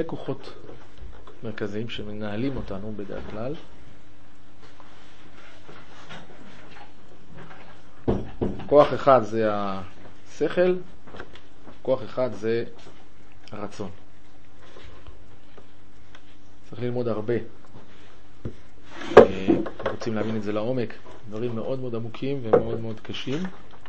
כוחות מרכזיים שמנהלים אותנו בדרך כלל. כוח אחד זה השכל, כוח אחד זה הרצון. צריך ללמוד הרבה. רוצים להבין את זה לעומק. דברים מאוד מאוד עמוקים ומאוד מאוד קשים.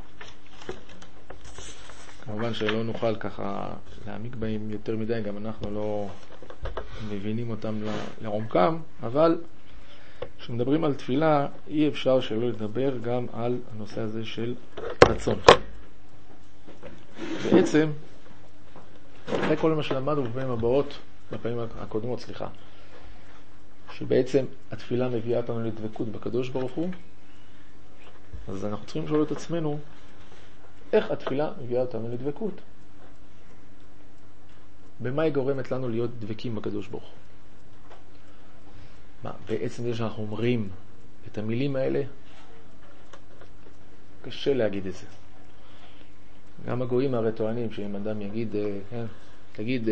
כמובן שלא נוכל ככה להעמיק בהם יותר מדי, גם אנחנו לא מבינים אותם לעומקם, אבל כשמדברים על תפילה אי אפשר שלא לדבר גם על הנושא הזה של רצון. בעצם, אחרי כל מה שלמדנו בפעמים הקודמות, שבעצם התפילה מביאה אותנו לדבקות בקדוש ברוך הוא, אז אנחנו צריכים לשאול את עצמנו, איך התפילה מביאה אותנו לדבקות? במה היא גורמת לנו להיות דבקים בקדוש ברוך הוא? בעצם זה שאנחנו אומרים את המילים האלה, קשה להגיד את זה. גם הגויים הרי טוענים שאם אדם יגיד, תגיד,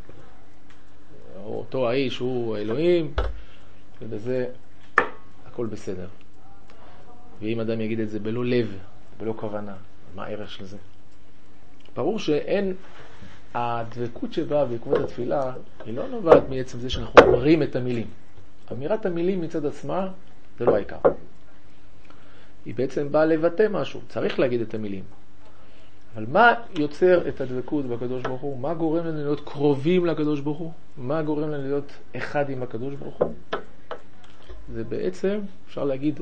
אותו האיש הוא האלוהים, ובזה הכל בסדר. ואם אדם יגיד את זה בלא לב, בלא כוונה, מה הערך של זה? ברור שאין, הדבקות שבאה בעקבות התפילה, היא לא נובעת מעצם זה שאנחנו אומרים את המילים. אמירת המילים מצד עצמה, זה לא העיקר. היא בעצם באה לבטא משהו, צריך להגיד את המילים. אבל מה יוצר את הדבקות בקדוש ברוך הוא? מה גורם לנו להיות קרובים לקדוש ברוך הוא? מה גורם לנו להיות אחד עם הקדוש ברוך הוא? זה בעצם, אפשר להגיד,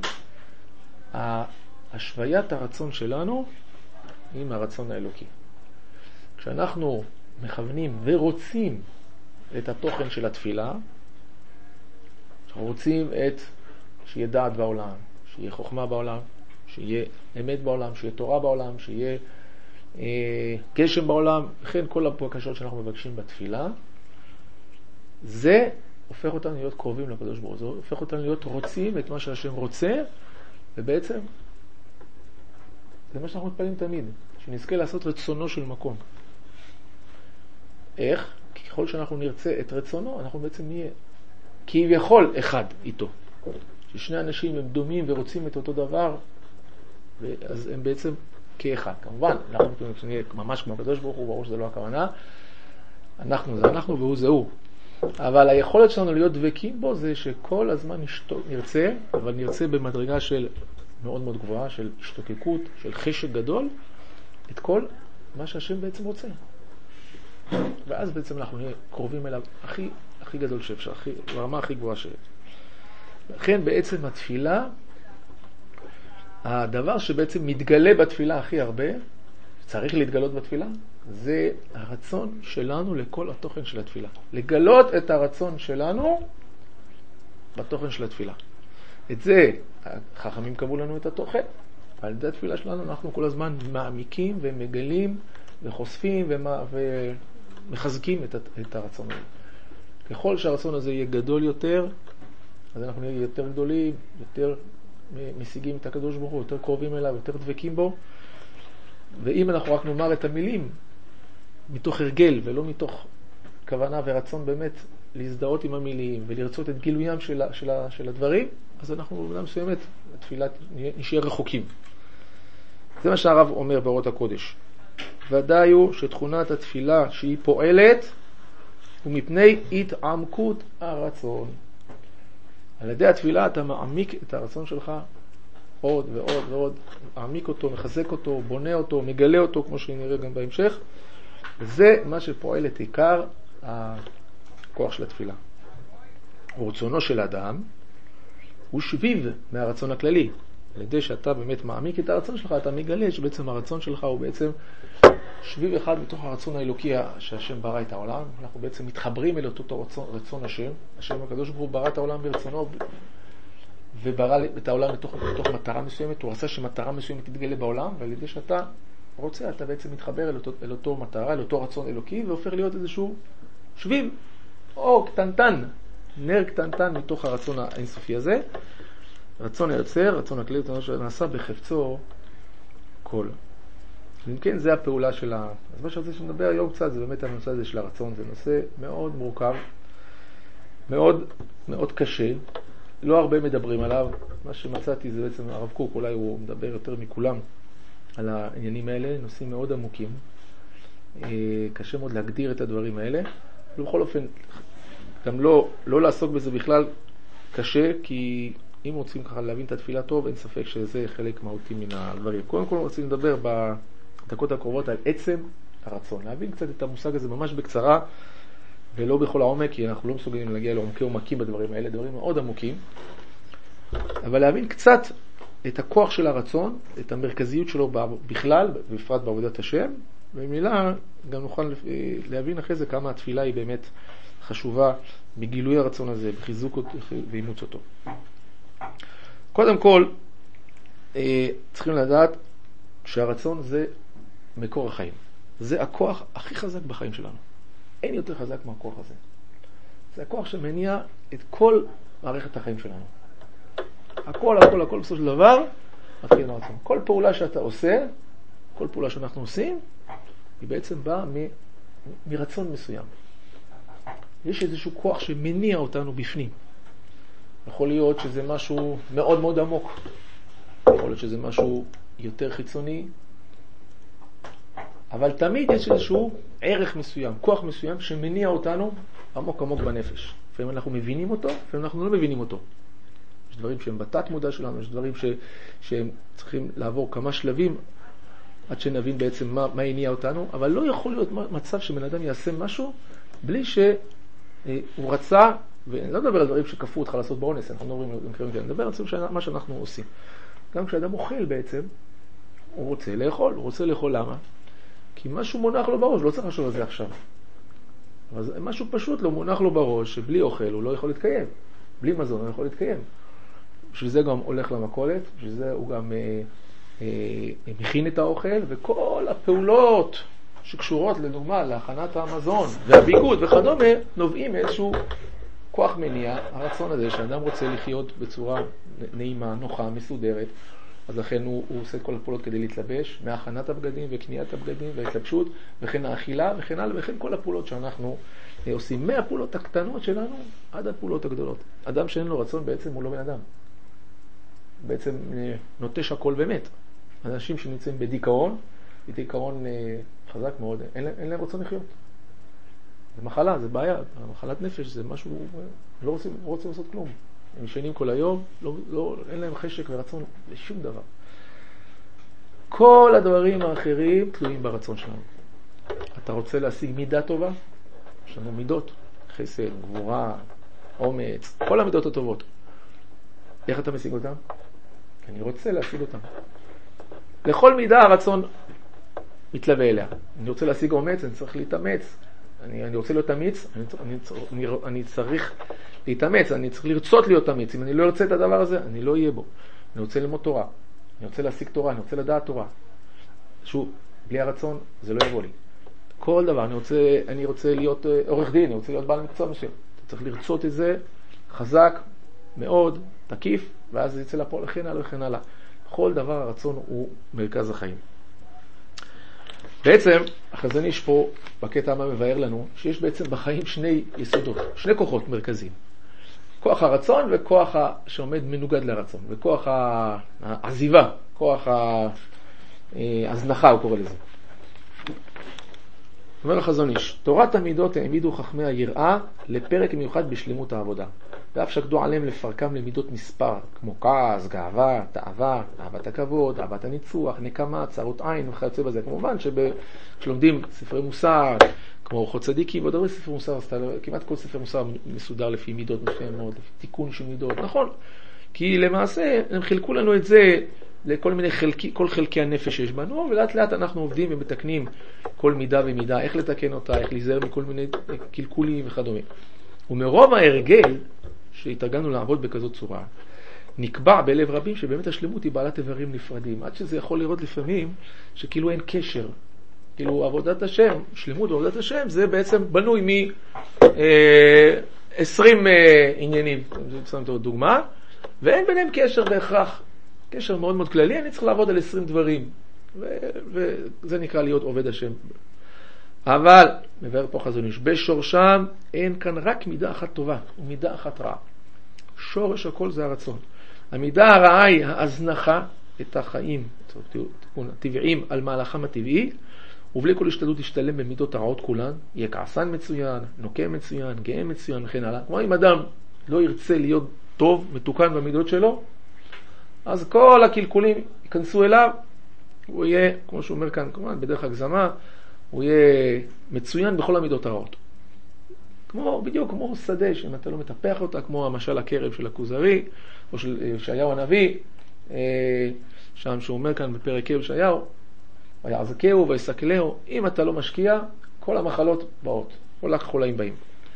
השוויית הרצון שלנו עם הרצון האלוקי. כשאנחנו מכוונים ורוצים את התוכן של התפילה, אנחנו רוצים שיהיה דעת בעולם, שיהיה חוכמה בעולם, שיהיה אמת בעולם, שיהיה תורה בעולם, שיהיה גשם בעולם, וכן כל הבקשות שאנחנו מבקשים בתפילה, זה הופך אותנו להיות קרובים לקדוש ברוך הוא, זה הופך אותנו להיות רוצים את מה שהשם רוצה, ובעצם זה מה שאנחנו מתפללים תמיד, שנזכה לעשות רצונו של מקום. איך? כי ככל שאנחנו נרצה את רצונו, אנחנו בעצם נהיה כביכול אחד איתו. ששני אנשים הם דומים ורוצים את אותו דבר, אז הם בעצם כאחד. כמובן, אנחנו נהיה ממש כמו הקדוש ברוך הוא, ברור שזה לא הכוונה. אנחנו זה אנחנו והוא זה הוא. אבל היכולת שלנו להיות דבקים בו זה שכל הזמן נרצה, אבל נרצה במדרגה של מאוד מאוד גבוהה, של השתוקקות, של חשק גדול, את כל מה שהשם בעצם רוצה. ואז בעצם אנחנו נהיה קרובים אליו הכי גדול שאפשר, ברמה הכי גבוהה שאפשר. לכן בעצם התפילה, הדבר שבעצם מתגלה בתפילה הכי הרבה, צריך להתגלות בתפילה, זה הרצון שלנו לכל התוכן של התפילה. לגלות את הרצון שלנו בתוכן של התפילה. את זה, החכמים קבעו לנו את התוכן, ועל ידי התפילה שלנו אנחנו כל הזמן מעמיקים ומגלים וחושפים ומחזקים את הרצון הזה. ככל שהרצון הזה יהיה גדול יותר, אז אנחנו נהיה יותר גדולים, יותר משיגים את הקדוש ברוך הוא, יותר קרובים אליו, יותר דבקים בו. ואם אנחנו רק נאמר את המילים מתוך הרגל ולא מתוך כוונה ורצון באמת להזדהות עם המילים ולרצות את גילוים של הדברים, אז אנחנו במידה מסוימת, התפילה נשאר רחוקים. זה מה שהרב אומר באורות הקודש. ודאי הוא שתכונת התפילה שהיא פועלת ומפני התעמקות הרצון. על ידי התפילה אתה מעמיק את הרצון שלך עוד ועוד ועוד, מעמיק אותו, מחזק אותו, בונה אותו, מגלה אותו, כמו שנראה גם בהמשך. זה מה שפועל את עיקר הכוח של התפילה. רצונו של האדם הוא שביב מהרצון הכללי. על ידי שאתה באמת מעמיק את הרצון שלך, אתה מגלה שבעצם הרצון שלך הוא בעצם שביב אחד מתוך הרצון האלוקי שהשם ברא את העולם. אנחנו בעצם מתחברים אל אותו רצון השם. השם הקדוש ברוך הוא ברא את העולם ברצונו וברא את העולם מתוך מטרה מסוימת. הוא רצה שמטרה מסוימת תתגלה בעולם, ועל ידי שאתה רוצה, אתה בעצם מתחבר אל אותו מטרה, אל אותו רצון אלוקי, והופך להיות איזשהו שביב או קטנטן, נר קטנטן מתוך הרצון האינסופי הזה. רצון היוצר, רצון הכלי, רצון שנעשה בחפצו כל. אם כן, זה הפעולה של אז מה שרציתי שנדבר היום קצת, זה באמת הנושא הזה של הרצון. זה נושא מאוד מורכב, מאוד מאוד קשה. לא הרבה מדברים עליו. מה שמצאתי זה בעצם הרב קוק, אולי הוא מדבר יותר מכולם על העניינים האלה, נושאים מאוד עמוקים. קשה מאוד להגדיר את הדברים האלה. ובכל אופן, גם לא לעסוק בזה בכלל קשה, כי אם רוצים ככה להבין את התפילה טוב, אין ספק שזה חלק מהותי מן הדברים. קודם כל רוצים לדבר בדקות הקרובות על עצם הרצון. להבין קצת את המושג הזה ממש בקצרה, ולא בכל העומק, כי אנחנו לא מסוגלים להגיע לעומקי עומקים בדברים האלה, דברים מאוד עמוקים. אבל להבין קצת את הכוח של הרצון, את המרכזיות שלו בכלל, בפרט בעבודת השם, ובמילה גם נוכל להבין אחרי זה כמה התפילה היא באמת חשובה בגילוי הרצון הזה, בחיזוק ואימוץ אותו. קודם כל, צריכים לדעת שהרצון זה מקור החיים. זה הכוח הכי חזק בחיים שלנו. אין יותר חזק מהכוח הזה. זה הכוח שמניע את כל מערכת החיים שלנו. הכל בסופו של דבר מתחיל מהרצון. כל פעולה שאתה עושה, כל פעולה שאנחנו עושים, היא בעצם באה מרצון מסוים. יש איזשהו כוח שמניע אותנו בפנים. יכול להיות שזה משהו מאוד מאוד עמוק. יכול להיות שזה משהו יותר חיצוני. אבל תמיד יש איזשהו ערך מסוים, כוח מסוים שמניע אותנו עמוק עמוק בנפש. לפעמים אנחנו מבינים אותו, לפעמים אנחנו לא מבינים אותו. יש דברים שהם בתת מודע שלנו, יש דברים שהם צריכים לעבור כמה שלבים עד שנבין בעצם מה הניע אותנו, אבל לא יכול להיות מצב שבן אדם יעשה משהו בלי שהוא רצה, ואני לא מדבר על דברים שכפו אותך לעשות באונס, אנחנו לא אומרים במקרים כאלה, אני מדבר על מה שאנחנו עושים. גם כשאדם אוכל בעצם, הוא רוצה לאכול, למה? כי משהו מונח לו בראש, לא צריך לחשוב על זה עכשיו. אז משהו פשוט לא מונח לו בראש, שבלי אוכל הוא לא יכול להתקיים. בלי מזון הוא לא יכול להתקיים. בשביל זה גם הולך למכולת, בשביל זה הוא גם מכין את האוכל, וכל הפעולות שקשורות לדוגמה להכנת המזון והביגוד וכדומה, נובעים מאיזשהו כוח מניע, הרצון הזה שאדם רוצה לחיות בצורה נעימה, נוחה, מסודרת, אז לכן הוא עושה את כל הפעולות כדי להתלבש, מהכנת הבגדים וקניית הבגדים וההתלבשות, וכן האכילה וכן הלאה, וכן כל הפעולות שאנחנו עושים, מהפעולות הקטנות שלנו עד הפעולות הגדולות. אדם שאין לו רצון בעצם הוא לא בן אדם. בעצם נוטש הכל באמת. אנשים שנמצאים בדיכאון, דיכאון חזק מאוד, אין להם רצון לחיות. זה מחלה, זה בעיה, מחלת נפש, זה משהו, לא רוצים לעשות כלום. הם ישנים כל היום, אין להם חשק ורצון לשום דבר. כל הדברים האחרים תלויים ברצון שלנו. אתה רוצה להשיג מידה טובה? יש לנו מידות, חסד, גבורה, אומץ, כל המידות הטובות. איך אתה משיג אותם? אני רוצה להשיג אותם. לכל מידה הרצון מתלווה אליה. אני רוצה להשיג אומץ, אני צריך להתאמץ. אני רוצה להיות אמיץ, אני צריך להתאמץ, אני צריך לרצות להיות אמיץ. אם אני לא רוצה את הדבר הזה, אני לא אהיה בו. אני רוצה ללמוד תורה, אני רוצה להשיג תורה, אני רוצה לדעת תורה. שוב, בלי הרצון זה לא יבוא לי. כל דבר, אני רוצה להיות עורך דין, אני רוצה להיות בעל מקצוע מסוים. אתה צריך לרצות את זה חזק, מאוד, תקיף, ואז זה יצא לפועל וכן הלאה וכן הלאה. כל דבר הרצון הוא מרכז החיים. בעצם, החזון איש פה בקטע מה מבאר לנו, שיש בעצם בחיים שני יסודות, שני כוחות מרכזיים. כוח הרצון וכוח שעומד מנוגד לרצון, וכוח העזיבה, כוח ההזנחה הוא קורא לזה. אומר החזון איש, תורת המידות העמידו חכמי היראה לפרק מיוחד בשלמות העבודה. ואף שקדו עליהם לפרקם למידות מספר, כמו כעס, גאווה, תאווה, אהבת הכבוד, אהבת הניצוח, נקמה, צרות עין וכיוצא בזה. כמובן כשלומדים ספרי מוסר, כמו אורחות צדיקים, ועוד הרבה ספרי מוסר, כמעט כל ספר מוסר מסודר לפי מידות מסוימות, לפי תיקון של מידות. נכון, כי למעשה הם חילקו לנו את זה לכל מיני כל חלקי הנפש שיש בנו, ולאט לאט אנחנו עובדים ומתקנים כל מידה ומידה, איך לתקן אותה, איך להיזהר מכל מיני קלקולים וכדומה. ומרוב ההרגל שהתרגלנו לעבוד בכזאת צורה, נקבע בלב רבים שבאמת השלמות היא בעלת איברים נפרדים, עד שזה יכול לראות לפעמים שכאילו אין קשר. כאילו עבודת השם, שלמות ועבודת השם, זה בעצם בנוי מ-20 עניינים, שמתם דוגמה, ואין ביניהם קשר בהכרח. קשר מאוד מאוד כללי, אני צריך לעבוד על 20 דברים. וזה נקרא להיות עובד השם. אבל, מבאר פה חזון איש, בשורשם אין כאן רק מידה אחת טובה ומידה אחת רעה. שורש הכל זה הרצון. המידה הרעה היא ההזנחה את החיים הטבעיים על מהלכם הטבעי, ובלי כל השתדלות להשתלם במידות הרעות כולן, יהיה כעסן מצוין, נוקם מצוין, גאה מצוין וכן הלאה. כלומר, אם אדם לא ירצה להיות טוב, מתוקן במידות שלו, אז כל הקלקולים ייכנסו אליו, הוא יהיה, כמו שהוא אומר כאן, כמובן, בדרך הגזמה, הוא יהיה מצוין בכל המידות הרעות. בדיוק כמו שדה, שאם אתה לא מטפח אותה, כמו המשל הקרב של הכוזרי, או של ישעיהו הנביא, שם שהוא אומר כאן בפרק ה' ישעיהו, ויעזקהו ויסקלהו, אם אתה לא משקיע, כל המחלות באות, כל החולאים באים.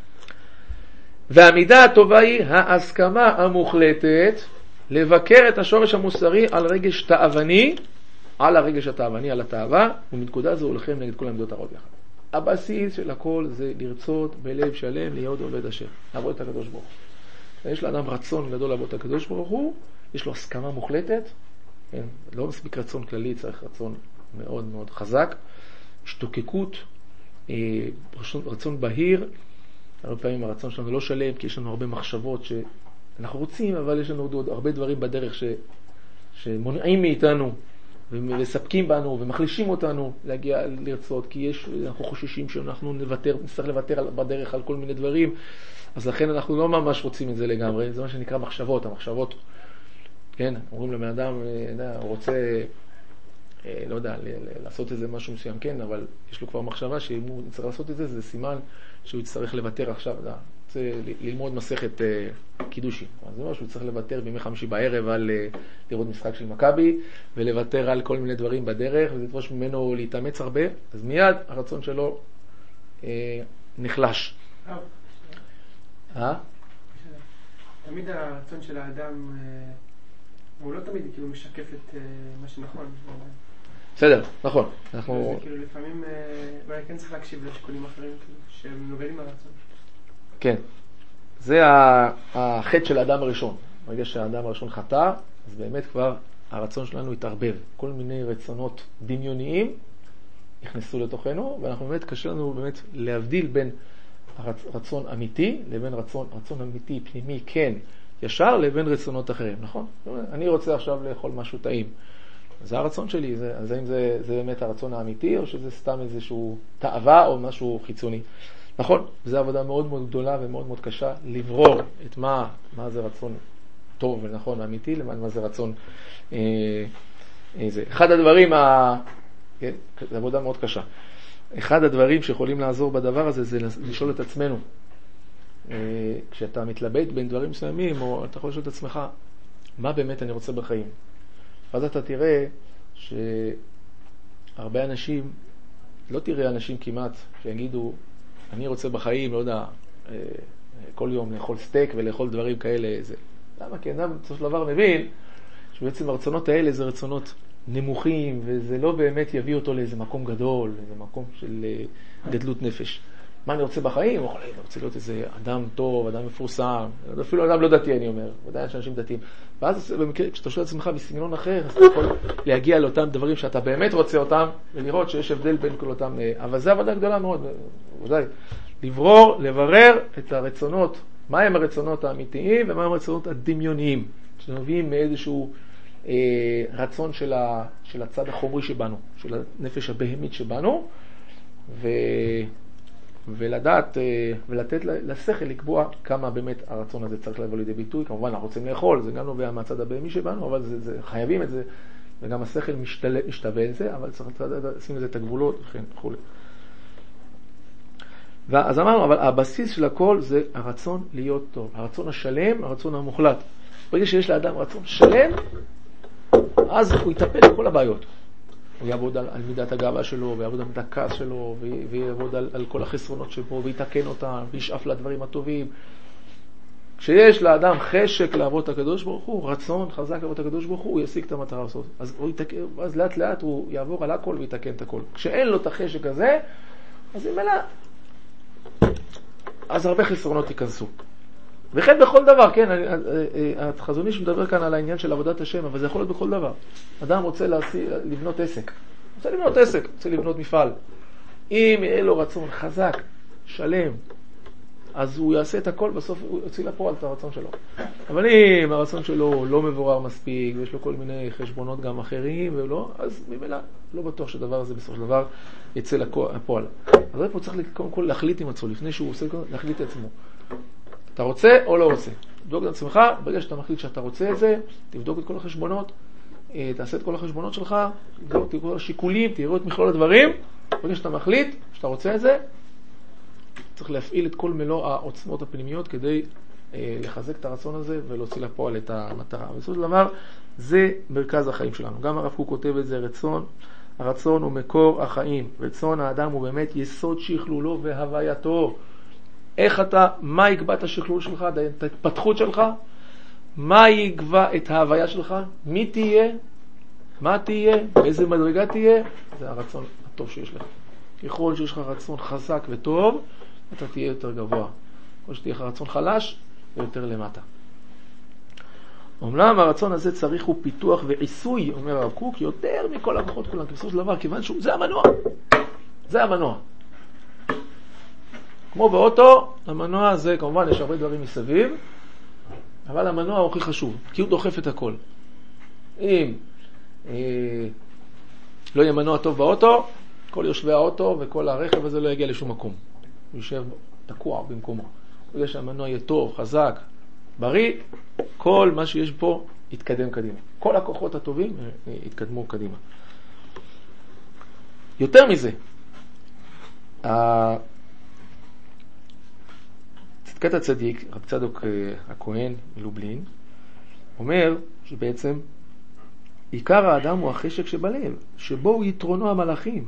והמידה הטובה היא ההסכמה המוחלטת לבקר את השורש המוסרי על רגש תאווני, על הרגש התאווני, על התאווה, ומנקודה זו הולכים נגד כל המידות הרעות יחד. הבסיס של הכל זה לרצות בלב שלם להיות עובד השם, לעבוד את הקדוש ברוך הוא. יש לאדם רצון גדול לעבוד את הקדוש ברוך הוא, יש לו הסכמה מוחלטת, כן? לא מספיק רצון כללי, צריך רצון מאוד מאוד חזק, השתוקקות, רצון בהיר. הרבה פעמים הרצון שלנו לא שלם, כי יש לנו הרבה מחשבות שאנחנו רוצים, אבל יש לנו עוד הרבה דברים בדרך שמונעים מאיתנו, ומספקים בנו ומחלישים אותנו להגיע לרצות, כי אנחנו חוששים שאנחנו נצטרך לוותר בדרך על כל מיני דברים, אז לכן אנחנו לא ממש רוצים את זה לגמרי. זה מה שנקרא מחשבות. המחשבות, כן, אומרים לבן אדם, הוא רוצה, לא יודע, לעשות איזה משהו מסוים, כן, אבל יש לו כבר מחשבה שאם הוא צריך לעשות את זה, זה סימן שהוא יצטרך לוותר עכשיו, רוצה ללמוד מסכת קידושי. אז זה מה שהוא צריך לוותר בימי חמישי בערב על לראות משחק של מכבי, ולוותר על כל מיני דברים בדרך, וזה תבוש ממנו להתאמץ הרבה, אז מיד הרצון שלו נחלש. תמיד הרצון של האדם הוא לא תמיד כאילו משקף את מה שנכון. בסדר, נכון. אנחנו... כאילו לפעמים, אולי כן צריך להקשיב לשיקולים אחרים שהם נוגעים הרצון. כן. זה החטא של האדם הראשון. ברגע שהאדם הראשון חטא, אז באמת כבר הרצון שלנו התערבב. כל מיני רצונות דמיוניים נכנסו לתוכנו, ואנחנו באמת קשה לנו באמת להבדיל בין רצון אמיתי לבין רצון אמיתי, פנימי, כן, ישר, לבין רצונות אחרים, נכון? אני רוצה עכשיו לאכול משהו טעים. זה הרצון שלי, אז האם זה באמת הרצון האמיתי, או שזה סתם איזשהו תאווה או משהו חיצוני? נכון, זו עבודה מאוד מאוד גדולה ומאוד מאוד קשה לברור את מה זה רצון טוב ונכון אמיתי, מה זה רצון זה. אחד הדברים, כן, זו עבודה מאוד קשה. אחד הדברים שיכולים לעזור בדבר הזה זה לשאול את עצמנו. כשאתה מתלבט בין דברים מסוימים, או אתה יכול לשאול את עצמך, מה באמת אני רוצה בחיים? אז אתה תראה שהרבה אנשים, לא תראה אנשים כמעט שיגידו, אני רוצה בחיים, לא יודע, כל יום לאכול סטייק ולאכול דברים כאלה. זה. למה? כי אדם בסוף של דבר מבין שבעצם הרצונות האלה זה רצונות נמוכים, וזה לא באמת יביא אותו לאיזה מקום גדול, לאיזה מקום של גדלות נפש. מה אני רוצה בחיים? אני רוצה להיות איזה אדם טוב, אדם מפורסם, אפילו אדם לא דתי, אני אומר, ודאי שאנשים דתיים. ואז במקרה, כשאתה שואל עצמך בסגנון אחר, אז אתה יכול להגיע לאותם דברים שאתה באמת רוצה אותם, ולראות שיש הבדל בין כל אותם. אבל זו עבודה גדולה מאוד, ודאי. לברר את הרצונות, מהם הרצונות האמיתיים ומהם הרצונות הדמיוניים, שנובעים מאיזשהו רצון של הצד החומרי שבנו, של הנפש הבהמית שבנו, ולדעת ולתת לשכל לקבוע כמה באמת הרצון הזה צריך לבוא לידי ביטוי. כמובן אנחנו רוצים לאכול, זה גם נובע מהצד הבהמי שבנו, אבל חייבים את זה, וגם השכל משתווה את זה, אבל צריך לשים לזה את הגבולות וכו'. אז אמרנו, אבל הבסיס של הכל זה הרצון להיות טוב, הרצון השלם, הרצון המוחלט. ברגע שיש לאדם רצון שלם, אז הוא יטפל בכל הבעיות. הוא יעבוד על מידת הגאווה שלו, ויעבוד על מידת הכעס שלו, ויעבוד על כל החסרונות שבו, ויתקן אותם, וישאף לדברים הטובים. כשיש לאדם חשק לעבוד את הקדוש ברוך הוא, רצון חזק לעבוד את הקדוש ברוך הוא ישיג את המטרה הזאת. אז לאט לאט הוא יעבור על הכל ויתקן את הכל. כשאין לו את החשק הזה, אז אם אלא, אז הרבה חסרונות ייכנסו. וכן בכל דבר, כן, החזון איש מדבר כאן על העניין של עבודת השם, אבל זה יכול להיות בכל דבר. אדם רוצה לבנות עסק, רוצה לבנות מפעל. אם יהיה לו רצון חזק, שלם, אז הוא יעשה את הכל, בסוף הוא יוציא לפועל את הרצון שלו. אבל אם הרצון שלו לא מבורר מספיק, ויש לו כל מיני חשבונות גם אחרים, ולא, אז ממילא לא בטוח שהדבר הזה בסופו של דבר יצא לפועל. אז פה צריך קודם כל להחליט עם עצמו, לפני שהוא עושה, להחליט את עצמו. אתה רוצה או לא רוצה? תבדוק את עצמך, ברגע שאתה מחליט שאתה רוצה את זה, תבדוק את כל החשבונות, תעשה את כל החשבונות שלך, תבדוק את כל השיקולים, תראו את מכלול הדברים, ברגע שאתה מחליט שאתה רוצה את זה, צריך להפעיל את כל מלוא העוצמות הפנימיות כדי לחזק את הרצון הזה ולהוציא לפועל את המטרה. בסופו של דבר, זה מרכז החיים שלנו. גם הרב קוק כותב את זה, הרצון הוא מקור החיים. רצון האדם הוא באמת יסוד שכלולו והווייתו. מה יקבע את השכלול שלך, את ההתפתחות שלך? מה יקבע את ההוויה שלך? מי תהיה? מה תהיה? באיזה מדרגה תהיה? זה הרצון הטוב שיש לך. ככל שיש לך רצון חזק וטוב, אתה תהיה יותר גבוה. ככל שתהיה לך רצון חלש, ויותר למטה. אומנם הרצון הזה צריך הוא פיתוח ועיסוי, אומר הרב קוק, יותר מכל הכוחות כולם, בסופו של דבר, כיוון שזה המנוע. זה המנוע. כמו באוטו, המנוע הזה, כמובן, יש הרבה דברים מסביב, אבל המנוע הוא הכי חשוב, כי הוא דוחף את הכל. אם לא יהיה מנוע טוב באוטו, כל יושבי האוטו וכל הרכב הזה לא יגיע לשום מקום. הוא יושב תקוע במקומו. בגלל שהמנוע יהיה טוב, חזק, בריא, כל מה שיש פה יתקדם קדימה. כל הכוחות הטובים יתקדמו קדימה. יותר מזה, צדקת הצדיק, רב צדוק הכהן מלובלין, אומר שבעצם עיקר האדם הוא החשק שבלב, שבו הוא יתרונו המלאכים.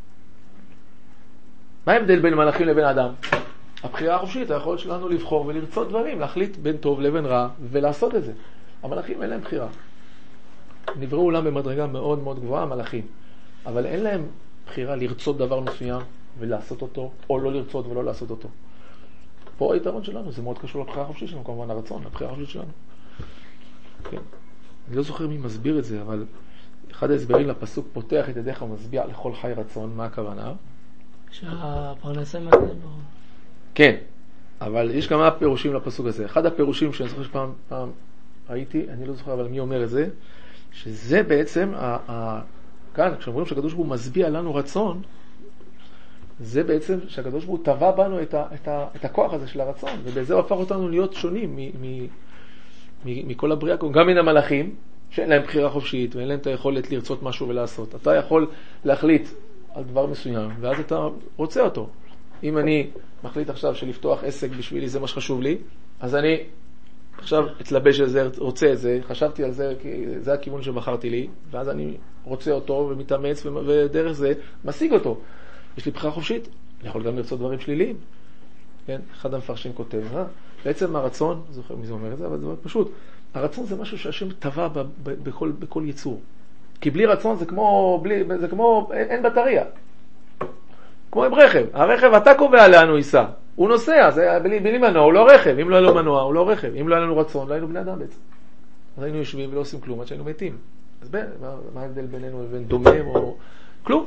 מה ההבדל בין מלאכים לבין אדם? הבחירה החופשית, היכולת שלנו לבחור ולרצות דברים, להחליט בין טוב לבין רע ולעשות את זה. המלאכים אין להם בחירה. נבראו אולם במדרגה מאוד מאוד גבוהה, המלאכים. אבל אין להם בחירה לרצות דבר מסוים ולעשות אותו, או לא לרצות ולא לעשות אותו. פה היתרון שלנו, זה מאוד קשור לבחירה החופשית שלנו, כמובן הרצון, לבחירה החופשית שלנו. כן. אני לא זוכר מי מסביר את זה, אבל אחד ההסברים לפסוק פותח את ידיך ומשביע לכל חי רצון, מה הכוונה? שהפרנסה מגיע לו. כן, אבל יש כמה פירושים לפסוק הזה. אחד הפירושים שאני זוכר שפעם ראיתי, אני לא זוכר אבל מי אומר את זה, שזה בעצם, כאן כשאומרים שהקדוש ברוך הוא משביע לנו רצון, זה בעצם שהקדוש ברוך הוא טבע בנו את הכוח הזה של הרצון, ובזה הוא הפך אותנו להיות שונים מכל הבריאה, גם מן המלאכים, שאין להם בחירה חופשית, ואין להם את היכולת לרצות משהו ולעשות. אתה יכול להחליט על דבר מסוים, ואז אתה רוצה אותו. אם אני מחליט עכשיו שלפתוח עסק בשבילי, זה מה שחשוב לי, אז אני עכשיו אתלבש על זה, רוצה את זה, חשבתי על זה, כי זה הכיוון שבחרתי לי, ואז אני רוצה אותו ומתאמץ, ודרך זה משיג אותו. יש לי בחירה חופשית, אני יכול גם לרצות דברים שליליים. כן? אחד המפרשים כותב, בעצם הרצון, זוכר מי זה אומר את זה, אבל זה פשוט, הרצון זה משהו שהשם טבע בכל יצור. כי בלי רצון זה כמו אין בטריה. כמו עם רכב. הרכב אתה קובע לאן הוא ייסע. הוא נוסע, זה בלי מנוע, הוא לא רכב. אם לא היה לו מנוע, הוא לא רכב. אם לא היה לנו רצון, לא היינו בני אדם בעצם. אז היינו יושבים ולא עושים כלום, עד שהיינו מתים. אז מה ההבדל בינינו לבין דומם או כלום?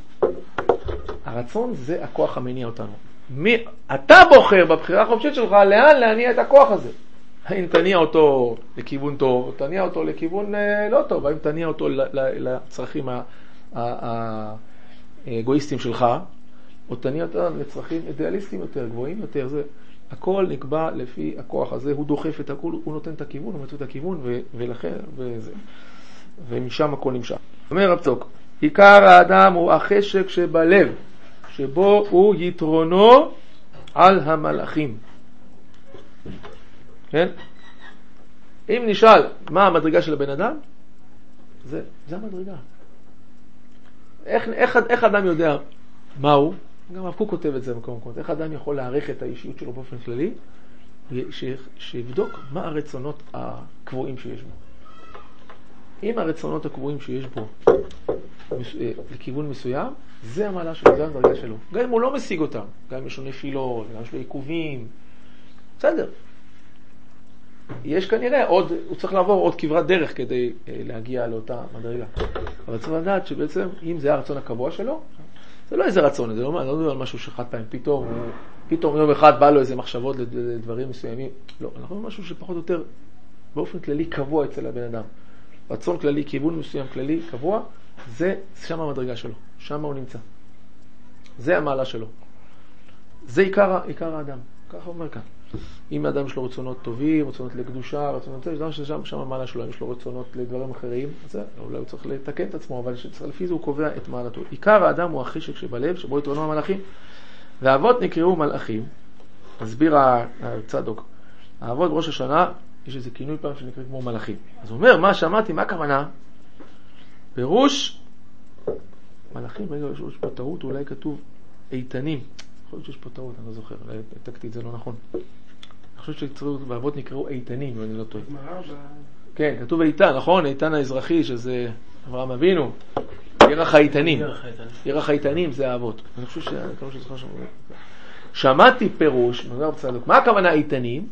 הרצון זה הכוח המניע אותנו. אתה בוחר בבחירה החופשית שלך לאן להניע את הכוח הזה. האם תניע אותו לכיוון טוב, או תניע אותו לכיוון לא טוב, האם תניע אותו לצרכים האגואיסטיים שלך, או תניע אותו לצרכים אידיאליסטיים יותר, גבוהים יותר. זה הכל נקבע לפי הכוח הזה, הוא דוחף את הכל, הוא נותן את הכיוון, הוא מצוא את הכיוון, ולכן, ומשם הכל נמשך. אומר רב צוק, עיקר האדם הוא החשק שבלב, שבו הוא יתרונו על המלאכים. כן? אם נשאל מה המדרגה של הבן אדם, זה המדרגה. איך אדם יודע מה הוא? גם הרב קוק כותב את זה במקום מקום. איך אדם יכול להעריך את האישיות שלו באופן כללי? שיבדוק מה הרצונות הקבועים שיש בו. אם הרצונות הקבועים שיש בו לכיוון מסוים, זה המעלה שלו, זה הדרגה שלו. גם אם הוא לא משיג אותם, גם אם יש לו נפילות, גם יש לו עיכובים, בסדר. יש כנראה עוד, הוא צריך לעבור עוד כברת דרך כדי להגיע לאותה מדרגה. אבל צריך לדעת שבעצם, אם זה הרצון הקבוע שלו, זה לא איזה רצון, זה לא מדבר על משהו שחד פעמים, פתאום יום אחד בא לו איזה מחשבות לדברים מסוימים. לא, אנחנו אומרים משהו שפחות או יותר באופן כללי קבוע אצל הבן אדם. רצון כללי, כיוון מסוים כללי, קבוע, זה שם המדרגה שלו, שם הוא נמצא. זה המעלה שלו. זה עיקר האדם, ככה אומר כאן. אם האדם יש לו רצונות טובים, רצונות לקדושה, רצונות שם המעלה שלו, אם יש לו רצונות לדברים אחרים, אז אולי הוא צריך לתקן את עצמו, אבל לפי זה הוא קובע את מעלתו. עיקר האדם הוא החשק שבלב, שבו יתרונו המלאכים. והאבות נקראו מלאכים, מסביר הצדוק. האבות בראש השנה, יש איזה כינוי פעם שנקרא כמו מלאכים. אז הוא אומר, מה שמעתי, מה הכוונה? פירוש, מלאכים, רגע, יש פה טעות, אולי כתוב איתנים. יכול להיות שיש פה טעות, אני לא זוכר, אולי העתקתי את זה לא נכון. אני חושב שבאבות נקראו איתנים, אם אני לא טועה. כן, כתוב איתן, נכון? איתן האזרחי, שזה אברהם אבינו. ירח האיתנים. ירח האיתנים זה האבות. אני חושב שמעתי פירוש, מה הכוונה איתנים?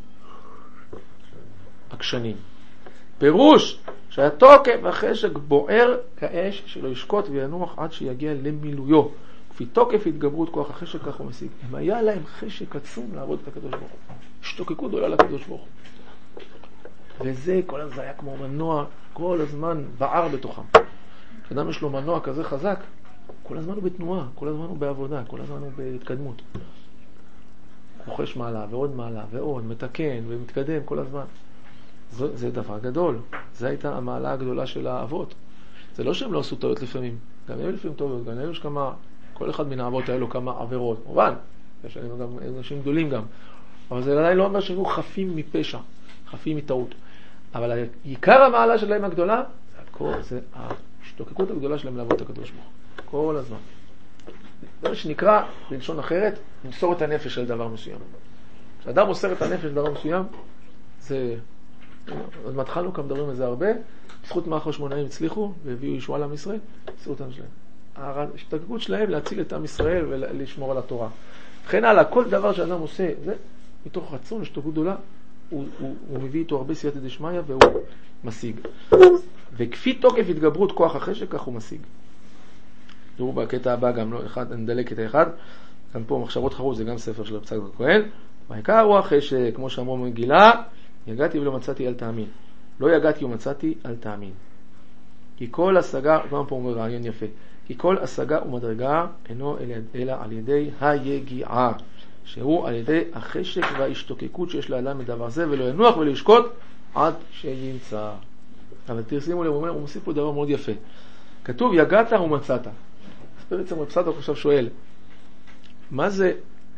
עקשנים. פירוש שהתוקף והחשק בוער כאש שלא ישקוט וינוח עד שיגיע למילויו. כפי תוקף התגברות כוח החשק כך הוא משיג. אם היה להם חשק עצום לעבוד את הקדוש ברוך הוא. השתוקקות גדולה לקדוש ברוך הוא. וזה כל הזמן היה כמו מנוע, כל הזמן בער בתוכם. כשאדם יש לו מנוע כזה חזק, כל הזמן הוא בתנועה, כל הזמן הוא בעבודה, כל הזמן הוא בהתקדמות. רוכש מעלה ועוד מעלה ועוד, מתקן ומתקדם כל הזמן. זה דבר גדול. זו הייתה המעלה הגדולה של האבות. זה לא שהם לא עשו טעויות לפעמים. גם הם לפעמים טעויות, גם הם יש כמה, כל אחד מן האבות האלו כמה עבירות. מובן, יש להם גם אנשים גדולים גם. אבל זה עדיין לא אומר שהיו חפים מפשע, חפים מטעות. אבל עיקר המעלה שלהם הגדולה, זה ההשתוקקות הגדולה שלהם לעבוד את הקדוש ברוך הוא. כל הזמן. זה שנקרא, בלשון אחרת, למסור את הנפש על דבר מסוים. כשאדם מוסר את הנפש על דבר מסוים, זה... עוד מתחלנו כמה מדברים על זה הרבה, בזכות מה החשמונאים הצליחו והביאו ישועה לעם ישראל, בזכות העם שלהם. ההשתוקקות שלהם להציל את עם ישראל ולשמור על התורה. וכן הלאה, כל דבר שאדם עושה, זה מתוך רצון, השתוקקות גדולה, הוא מביא איתו הרבה סייעתא דשמיא והוא משיג. וכפי תוקף התגברות כוח החשק, כך הוא משיג. תראו בקטע הבא גם לא אחד, נדלק קטע אחד, גם פה מחשבות חרות, זה גם ספר של פסק הכהן. והעיקר הוא החשק, כמו שאמרו במגילה, יגעתי ולא מצאתי אל תאמין. לא יגעתי ומצאתי אל תאמין. כי כל השגה, גם פה אומר רעיון יפה, כי כל השגה ומדרגה אינו אלא על ידי היגיעה, שהוא על ידי החשק וההשתוקקות שיש לאדם מדבר זה, ולא ינוח ולא ישקוט עד שימצא. אבל תרשימו לב, הוא מוסיף פה דבר מאוד יפה. כתוב יגעת ומצאת. אז בעצם רב הוא עכשיו שואל, מה זה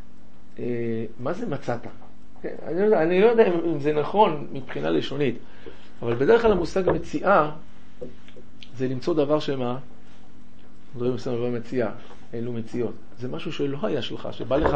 מצאת? אני לא יודע אם זה נכון מבחינה לשונית, אבל בדרך כלל המושג מציאה זה למצוא דבר שמה? דברים מסוים דבר מציאה, אלו מציאות. זה משהו שלא היה שלך, שבא לך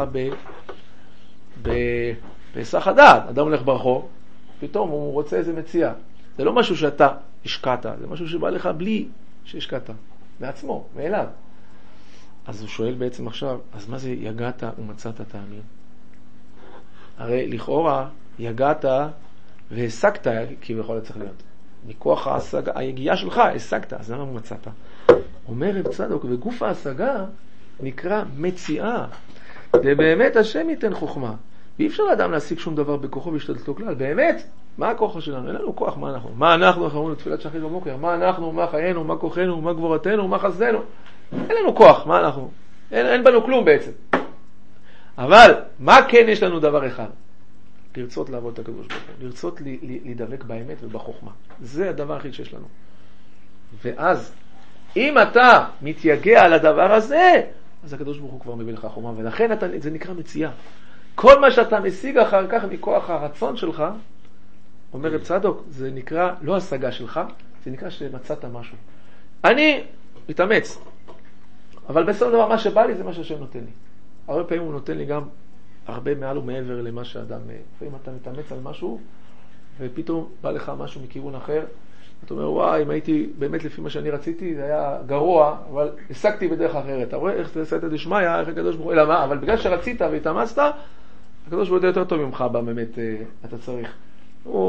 בהיסח הדעת. אדם הולך ברחוב, פתאום הוא רוצה איזה מציאה. זה לא משהו שאתה השקעת, זה משהו שבא לך בלי שהשקעת, מעצמו, מאליו. אז הוא שואל בעצם עכשיו, אז מה זה יגעת ומצאת תאמין? הרי לכאורה יגעת והשגת, כי הוא יכול לצריך להיות. מכוח היגיעה שלך השגת, אז למה מצאת? אומר רב צדוק, וגוף ההשגה נקרא מציאה. ובאמת השם ייתן חוכמה. ואי אפשר לאדם להשיג שום דבר בכוחו והשתדלתו כלל. באמת, מה הכוח שלנו? אין לנו כוח, מה אנחנו? מה אנחנו אומרים לתפילת שחרית בבוקר? מה אנחנו, מה חיינו, מה כוחנו, מה גבורתנו, מה חסדנו? אין לנו כוח, מה אנחנו? אין בנו כלום בעצם. אבל, מה כן יש לנו דבר אחד? לרצות לעבוד את הקדוש ברוך הוא, לרצות להידבק באמת ובחוכמה. זה הדבר הכי שיש לנו. ואז, אם אתה מתייגע על הדבר הזה, אז הקדוש ברוך הוא כבר מביא לך חוכמה, ולכן זה נקרא מציאה. כל מה שאתה משיג אחר כך מכוח הרצון שלך, אומר רב צדוק, זה נקרא לא השגה שלך, זה נקרא שמצאת משהו. אני מתאמץ, אבל בסופו של דבר מה שבא לי זה מה שהשם נותן לי. הרבה פעמים הוא נותן לי גם הרבה מעל ומעבר למה שאדם, לפעמים אתה מתאמץ על משהו, ופתאום בא לך משהו מכיוון אחר, אתה אומר, וואי, אם הייתי באמת לפי מה שאני רציתי, זה היה גרוע, אבל השגתי בדרך אחרת. אתה רואה איך זה סייעתא דשמיא, איך הקדוש ברוך הוא, אלא מה? אבל בגלל שרצית והתאמצת, הקדוש ברוך הוא יותר טוב ממך, באמת אתה צריך. הוא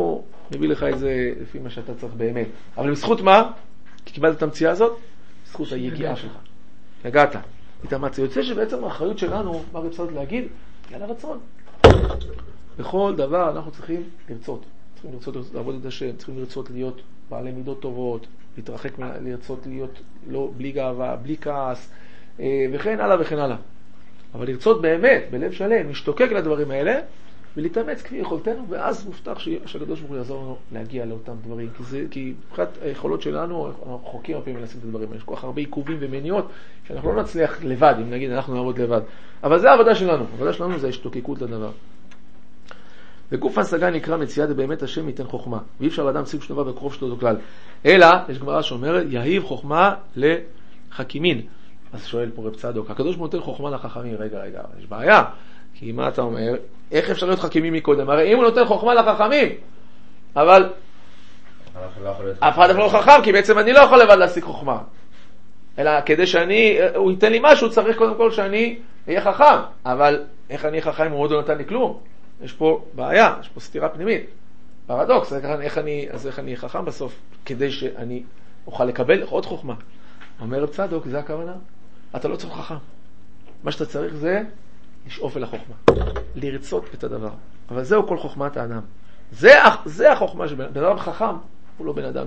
מביא לך את זה לפי מה שאתה צריך באמת. אבל בזכות מה? כי קיבלת את המציאה הזאת, בזכות היגיעה שלך. הגעת. התאמצת. יוצא שבעצם האחריות שלנו, מה רצות להגיד? היא על הרצון. בכל דבר אנחנו צריכים לרצות. צריכים לרצות לעבוד את השם, צריכים לרצות להיות בעלי מידות טובות, להתרחק, לרצות להיות לא, בלי גאווה, בלי כעס, וכן הלאה וכן הלאה. אבל לרצות באמת, בלב שלם, להשתוקק לדברים האלה, ולהתאמץ כפי יכולתנו, ואז מובטח שהקדוש ברוך הוא יעזור לנו להגיע לאותם דברים. כי מבחינת היכולות שלנו, אנחנו חוקים הרבה פעמים להשיג את הדברים. יש כל כך הרבה עיכובים ומניעות, שאנחנו לא נצליח לבד, אם נגיד אנחנו נעבוד לבד. אבל זה העבודה שלנו. העבודה שלנו זה ההשתוקקות לדבר. וגוף ההשגה נקרא מציאת באמת השם ייתן חוכמה. ואי אפשר לאדם להשיג שום דבר בקרוב שלו בכלל. אלא, יש גמרא שאומרת, יהיב חוכמה לחכימין. אז שואל פה רב צדוק, הקדוש ברוך הוא נותן חוכמה לחכמים. רגע, יש בעיה. כי מה אתה אומר? איך אפשר להיות חכימים מקודם? הרי אם הוא נותן חוכמה לחכמים, אבל אף אחד לא חכם, כי בעצם אני לא יכול לבד להשיג חוכמה. אלא כדי הוא ייתן לי משהו, צריך קודם כל שאני אהיה חכם. אבל איך אני חכם אם הוא עוד לא נתן לי כלום? יש פה בעיה, יש פה סתירה פנימית. פרדוקס, איך אני אהיה חכם בסוף? כדי שאני אוכל לקבל עוד חוכמה. אומר רב צדוק, זה הכוונה. אתה לא צריך חכם. מה שאתה צריך זה לשאוף אל החוכמה. לרצות את הדבר. אבל זהו כל חוכמת האדם. זה החוכמה שבן אדם חכם. הוא לא בן אדם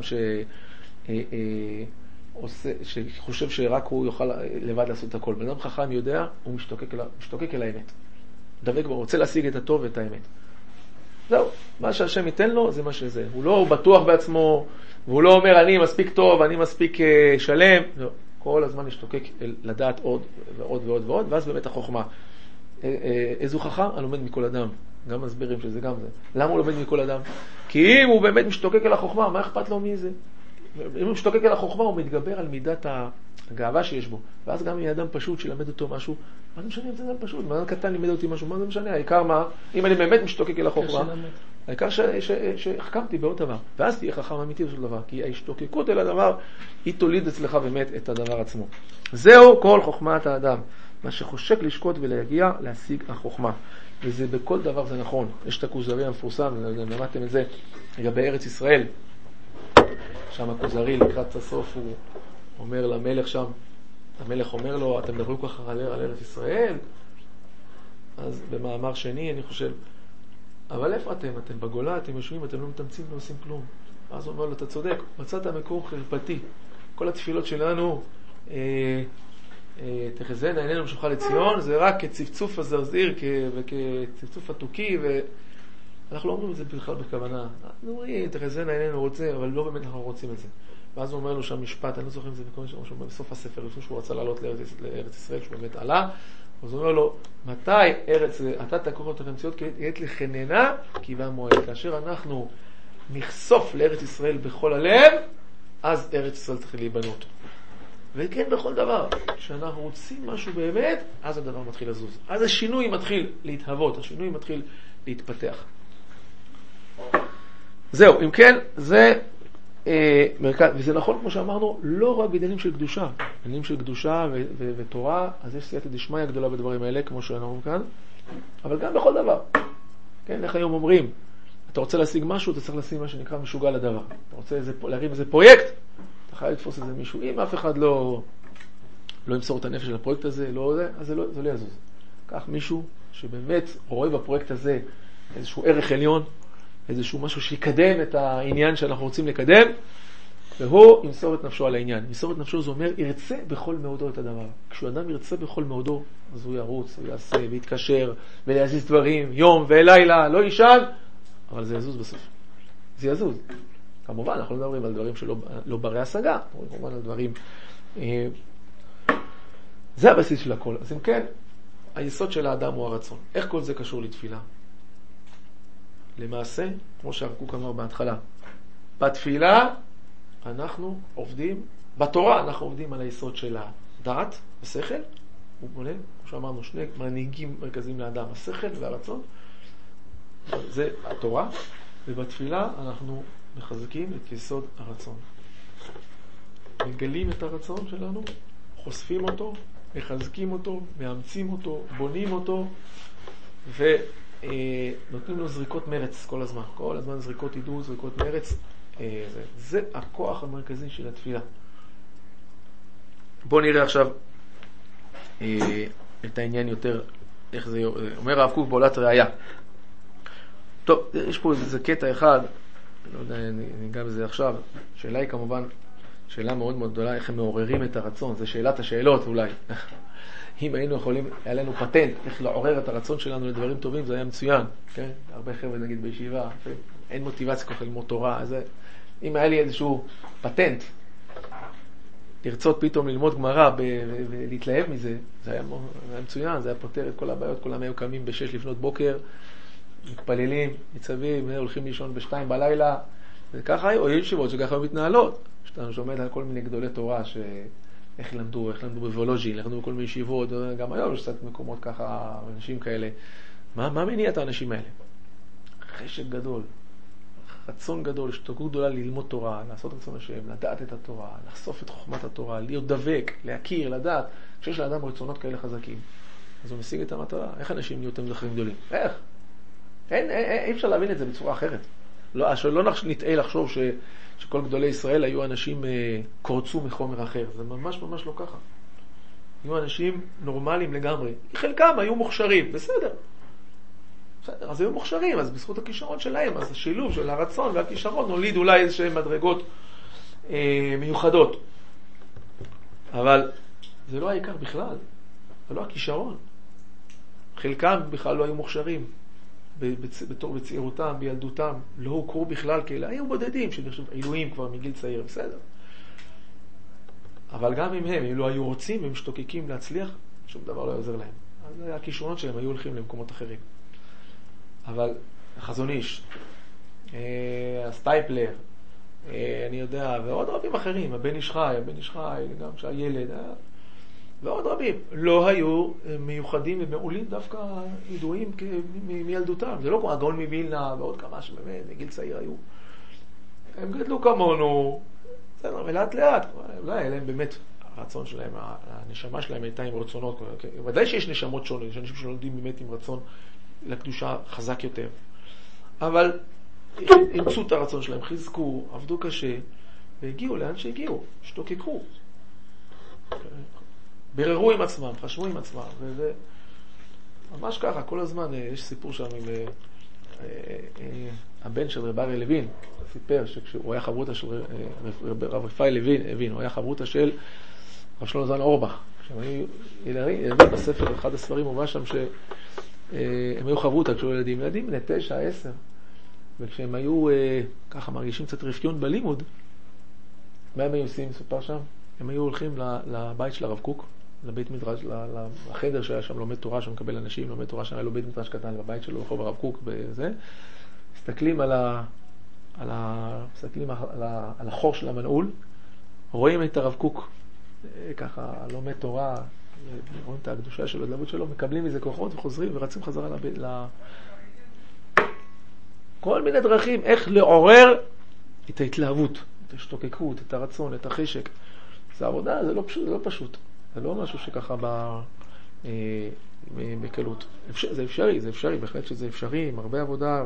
שחושב שרק הוא יוכל לבד לעשות את הכל. בן אדם חכם יודע, הוא משתוקק אל האמת. דבק בו, רוצה להשיג את הטוב ואת האמת. זהו, מה שהשם ייתן לו זה מה שזה. הוא לא בטוח בעצמו, והוא לא אומר אני מספיק טוב, אני מספיק שלם. לא. כל הזמן להשתוקק לדעת עוד ועוד ועוד ועוד, ואז באמת החוכמה. איזו חכם? הלומד מכל אדם. גם מסבירים שזה גם זה. למה הוא לומד מכל אדם? כי אם הוא באמת משתוקק אל החוכמה, מה אכפת לו מזה? אם הוא משתוקק אל החוכמה, הוא מתגבר על מידת הגאווה שיש בו. ואז גם אם אדם פשוט שלמד אותו משהו, מה זה משנה אם זה אדם פשוט? מה אדם קטן לימד אותי משהו? מה זה משנה? העיקר מה? אם אני באמת משתוקק אל החוכמה, העיקר שהחכמתי בעוד דבר. ואז תהיה חכם אמיתי בשביל דבר. כי ההשתוקקות אל הדבר, היא תוליד אצלך באמת את הדבר עצמו. זהו כל חוכמת האדם. מה שחושק לשקוט ולהגיע, להשיג החוכמה. וזה בכל דבר זה נכון. יש את הכוזרי המפורסם, למדתם את זה, לגבי ארץ ישראל. שם הכוזרי לקראת הסוף הוא אומר למלך שם, המלך אומר לו, אתם מדברים ככה על ארץ ישראל? אז במאמר שני אני חושב, אבל איפה אתם? אתם בגולה, אתם יושבים, אתם לא מתאמצים, לא עושים כלום. אז הוא אומר לו, אתה צודק, מצאת מקום חרפתי. כל התפילות שלנו, תחזינה עינינו בשובך לציון, זה רק כצפצוף הזרזיר וכצפצוף התוכי, ואנחנו לא אומרים את זה בכלל בכוונה. אנחנו אומרים, תחזינה עינינו רוצה, אבל לא באמת אנחנו רוצים את זה. ואז הוא אומר לו שם משפט, אני לא זוכר אם זה מקום שהוא אומר בסוף הספר, לפני שהוא רצה לעלות לארץ ישראל, שהוא באמת עלה, אז הוא אומר לו, מתי אתה תקרוא את המציאות כעת לחננה, כי והמועד. כאשר אנחנו נחשוף לארץ ישראל בכל הלב, אז ארץ ישראל צריך להיבנות. וכן בכל דבר, כשאנחנו רוצים משהו באמת, אז הדבר מתחיל לזוז. אז השינוי מתחיל להתהוות, השינוי מתחיל להתפתח. זהו, אם כן, זה מרכז, וזה נכון כמו שאמרנו, לא רק בעניינים של קדושה. בעניינים של קדושה ותורה, אז יש סייעתא דשמיא גדולה בדברים האלה, כמו שאנחנו כאן, אבל גם בכל דבר. כן, איך היום אומרים, אתה רוצה להשיג משהו, אתה צריך להשיג מה שנקרא משוגע לדבר. אתה רוצה להרים איזה פרויקט, אתה חייב לתפוס איזה מישהו. אם אף אחד לא ימסור את הנפש של הפרויקט הזה, אז זה לא יזוז. כך מישהו שבאמת רואה בפרויקט הזה איזשהו ערך עליון, איזשהו משהו שיקדם את העניין שאנחנו רוצים לקדם, והוא ימסור את נפשו על העניין. ימסור את נפשו, זה אומר, ירצה בכל מאודו את הדבר. כשאדם ירצה בכל מאודו, אז הוא ירוץ, הוא יעשה, ויתקשר, ולהזיז דברים, יום ולילה, לא יישן, אבל זה יזוז בסוף. זה יזוז. כמובן, אנחנו לא מדברים על דברים שלא ברי השגה, אנחנו כמובן על דברים... זה הבסיס של הכל. אז אם כן, היסוד של האדם הוא הרצון. איך כל זה קשור לתפילה? למעשה, כמו שהרקוק אמר בהתחלה, בתפילה אנחנו עובדים, בתורה אנחנו עובדים על היסוד של הדעת, השכל, הוא מונה, כמו שאמרנו, שני מנהיגים מרכזיים לאדם, השכל והרצון, זה התורה, ובתפילה אנחנו מחזקים את יסוד הרצון. מגלים את הרצון שלנו, חושפים אותו, מחזקים אותו, מאמצים אותו, בונים אותו, נותנים לו זריקות מרץ כל הזמן. כל הזמן זריקות עידוד, זריקות מרץ. זה הכוח המרכזי של התפילה. בואו נראה עכשיו את העניין יותר, איך זה אומר הרב קוק בעולת ראיה. טוב, יש פה איזה קטע אחד, לא יודע, ניגע בזה עכשיו. שאלה היא כמובן, שאלה מאוד מאוד גדולה, איך הם מעוררים את הרצון. זה שאלת השאלות אולי. אם היינו יכולים, היה לנו פטנט, איך לעורר את הרצון שלנו לדברים טובים, זה היה מצוין. כן? הרבה חבר'ה נגיד בישיבה, אין מוטיבציה ככה ללמוד תורה, אז אם היה לי איזשהו פטנט, לרצות פתאום ללמוד גמרא ולהתלהב מזה, זה היה מצוין, זה היה פותר את כל הבעיות, כולם היו קמים ב6 לפנות בוקר, מתפללים, ניצבים, הולכים לישון ב2 בלילה, וככה היו ישיבות שככה היו מתנהלות. שאתה שומע על כל מיני גדולי תורה, איך למדו בוולוז'ין, איך למדו בכל מיני ישיבות, גם היום יש קצת מקומות ככה, אנשים כאלה. מה מניע את האנשים האלה? חשק גדול, רצון גדול, השתוקקות גדולה ללמוד תורה, לעשות רצון השם, לדעת את התורה, לחשוף את חוכמת התורה, להיות דבק, להכיר, לדעת. כשיש לאדם רצונות כאלה חזקים, אז הוא משיג את המטרה. איך אנשים נהיו יותר זכרים גדולים? איך? אי אפשר להבין את זה בצורה אחרת. לא נטעה לחשוב שכל גדולי ישראל היו אנשים קורצו מחומר אחר. זה ממש ממש לא ככה. היו אנשים נורמליים לגמרי. חלקם היו מוכשרים, בסדר. אז היו מוכשרים, אז בזכות הכישרון שלהם, אז השילוב של הרצון והכישרון נוליד אולי איזשהם מדרגות מיוחדות. אבל זה לא העיקר בכלל. זה לא הכישרון. חלקם בכלל לא היו מוכשרים. בתור בצעירותם, בילדותם, לא הוכרו בכלל כאלה, היו בודדים שנחשב עילויים כבר מגיל צעיר, בסדר. אבל גם אם הם לא היו רוצים, הם משתוקקים להצליח, שום דבר לא יעזר להם. אז הכישרונות שלהם היו הולכים למקומות אחרים. אבל החזון איש, הסטייפלר, אני יודע, ועוד רבים אחרים, הבן איש חי, גם שהילד, ועוד רבים, לא היו מיוחדים ומעולים דווקא ידועים מילדותם. זה לא כמו הגאון מווילנה ועוד כמה שבאמת בגיל צעיר היו. הם גדלו כמונו, בסדר, ולאט לאט, אולי היה להם באמת, הרצון שלהם, הנשמה שלהם הייתה עם רצונות. ודאי שיש נשמות שונות, יש אנשים שלומדים באמת עם רצון לקדושה חזק יותר. אבל אימצו את הרצון שלהם, חיזקו, עבדו קשה, והגיעו לאן שהגיעו, השתוקקו. בררו עם עצמם, חשבו עם עצמם, ממש ככה, כל הזמן יש סיפור שם עם הבן של רב אריה לוין, סיפר שהוא היה חברותה של רב רפאי לוין, הוא היה חברותה של רב שלמה זלמן אורבך. כשהם היו ילדים, בספר, אחד הספרים הובא שם שהם היו חברותה כשהיו ילדים בני 9, 10, וכשהם היו ככה מרגישים קצת רפיון בלימוד, מה הם היו עושים, מסופר שם? הם היו הולכים לבית של הרב קוק, לבית מדרש, לחדר שהיה שם לומד תורה, שמקבל אנשים, לומד תורה שהיה לו בית מדרש קטן בבית שלו, רחוב הרב קוק בזה, מסתכלים על החור של המנעול, רואים את הרב קוק ככה לומד תורה, רואים את הקדושה שלו, הדלבות שלו, מקבלים מזה כוחות וחוזרים ורצים חזרה כל מיני דרכים איך לעורר את ההתלהבות, את ההשתוקקות, את הרצון, את החשק. זה עבודה, זה לא פשוט. זה לא משהו שככה בקלות. זה אפשרי, בהחלט שזה אפשרי, עם הרבה עבודה.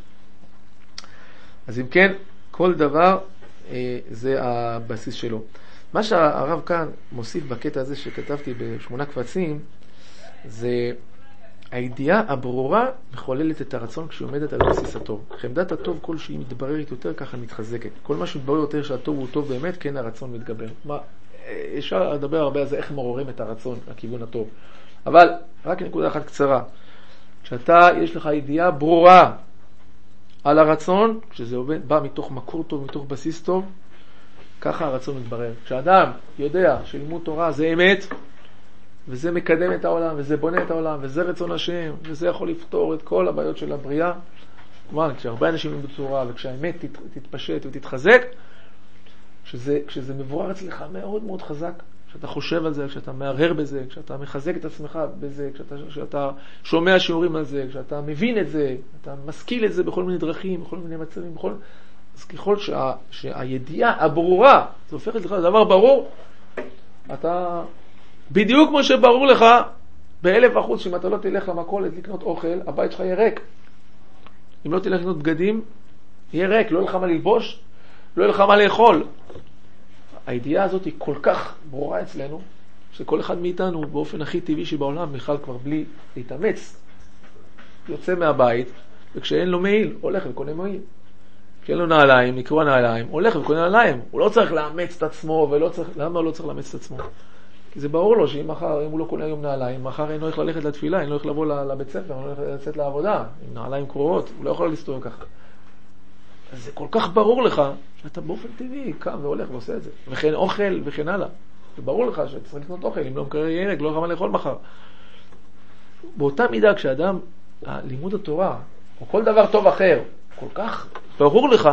אז אם כן, כל דבר זה הבסיס שלו. מה שהרב כאן מוסיף בקטע הזה שכתבתי ב8 קבצים, זה הידיעה הברורה מחוללת את הרצון כשהיא עומדת על בסיס הטוב. חמדת הטוב כל שהיא מתבררת יותר, ככה מתחזקת. כל מה שמתברר יותר שהטוב הוא טוב באמת, כן הרצון מתגבר. אפשר לדבר הרבה על זה, איך מעוררים את הרצון לכיוון הטוב. אבל רק נקודה אחת קצרה. כשאתה, יש לך ידיעה ברורה על הרצון, כשזה בא מתוך מקור טוב, מתוך בסיס טוב, ככה הרצון מתברר. כשאדם יודע שלימוד תורה זה אמת, וזה מקדם את העולם, וזה בונה את העולם, וזה רצון השם, וזה יכול לפתור את כל הבעיות של הבריאה. כלומר, כשהרבה אנשים לימדו תורה, וכשהאמת תתפשט ותתחזק, כשזה מבורר אצלך מאוד מאוד חזק, כשאתה חושב על זה, כשאתה מערער בזה, כשאתה מחזק את עצמך בזה, כשאתה שומע שיעורים על זה, כשאתה מבין את זה, אתה משכיל את זה בכל מיני דרכים, בכל מיני מצבים, אז ככל שהידיעה הברורה, זה הופך לך לדבר ברור, אתה, בדיוק כמו שברור לך, ב1,000% שאם אתה לא תלך למכולת לקנות אוכל, הבית שלך יהיה ריק. אם לא תלך לקנות בגדים, יהיה ריק, לא יהיה לך מה ללבוש, לא יהיה לך מה לאכול. הידיעה הזאת היא כל כך ברורה אצלנו, שכל אחד מאיתנו באופן הכי טבעי שבעולם, בכלל כבר בלי להתאמץ, יוצא מהבית, וכשאין לו מעיל, הולך וקונה מעיל. כשאין לו נעליים, נקרוא הנעליים, הולך וקונה נעליים. הוא לא צריך לאמץ את עצמו, למה הוא לא צריך לאמץ את עצמו? כי זה ברור לו שאם מחר, אם הוא לא קונה היום נעליים, מחר אין לו איך ללכת לתפילה, אין לו איך לבוא לבית ספר, אין לו איך לצאת לעבודה, עם נעליים קרועות, הוא לא יכול להסתובב ככה. אז זה כל כך ברור לך, שאתה באופן טבעי קם והולך ועושה את זה. וכן אוכל וכן הלאה. זה ברור לך שצריך לקנות אוכל, אם לא מקרר ירק, לא יכול לאכול מחר. באותה מידה, כשאדם, לימוד התורה, או כל דבר טוב אחר, כל כך ברור לך,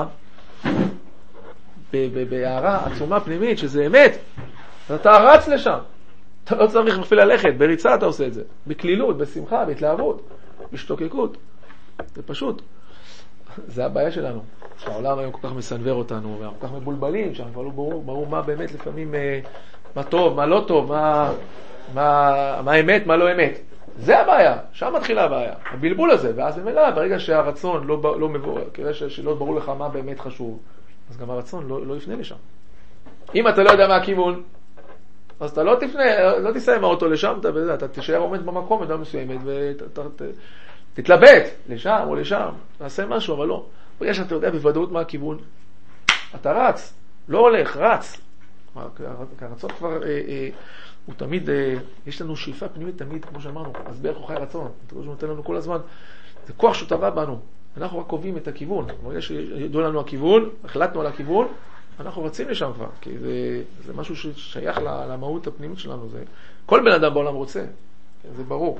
בהערה עצומה פנימית, שזה אמת, אתה רץ לשם. אתה לא צריך אפילו ללכת, בריצה אתה עושה את זה. בכלילות, בשמחה, בהתלהבות, בשתוקקות. זה פשוט. זה הבעיה שלנו. שהעולם היום כל כך מסנבר אותנו, ואנחנו כל כך מבולבלים, שאנחנו כבר לא ברור מה באמת לפעמים, מה טוב, מה לא טוב, מה אמת, מה לא אמת. זה הבעיה, שם מתחילה הבעיה, הבלבול הזה, ואז במילא, ברגע שהרצון לא מבוא, כדי שלא ברור לך מה באמת חשוב, אז גם הרצון לא יפנה לשם. אם אתה לא יודע מה הכיוון, אז אתה לא תסיים מהאוטו לשם, אתה תישאר עומד במקום, בדעה מסוימת, ותתלבט לשם או לשם, תעשה משהו, אבל לא. ברגע שאתה יודע בוודאות מה הכיוון, אתה רץ, לא הולך, רץ. הרצון כבר, הוא תמיד, יש לנו שאיפה פנימית תמיד, כמו שאמרנו, אז בערך הוא חי רצון, הוא נותן לנו כל הזמן, זה כוח שטבע בנו, אנחנו רק קובעים את הכיוון, ברגע שידעו לנו הכיוון, החלטנו על הכיוון, אנחנו רצים לשם כבר, כי זה משהו ששייך למהות הפנימית שלנו, זה, כל בן אדם בעולם רוצה, זה ברור.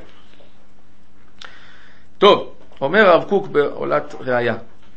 טוב, אומר הרב קוק בעולת ראיה,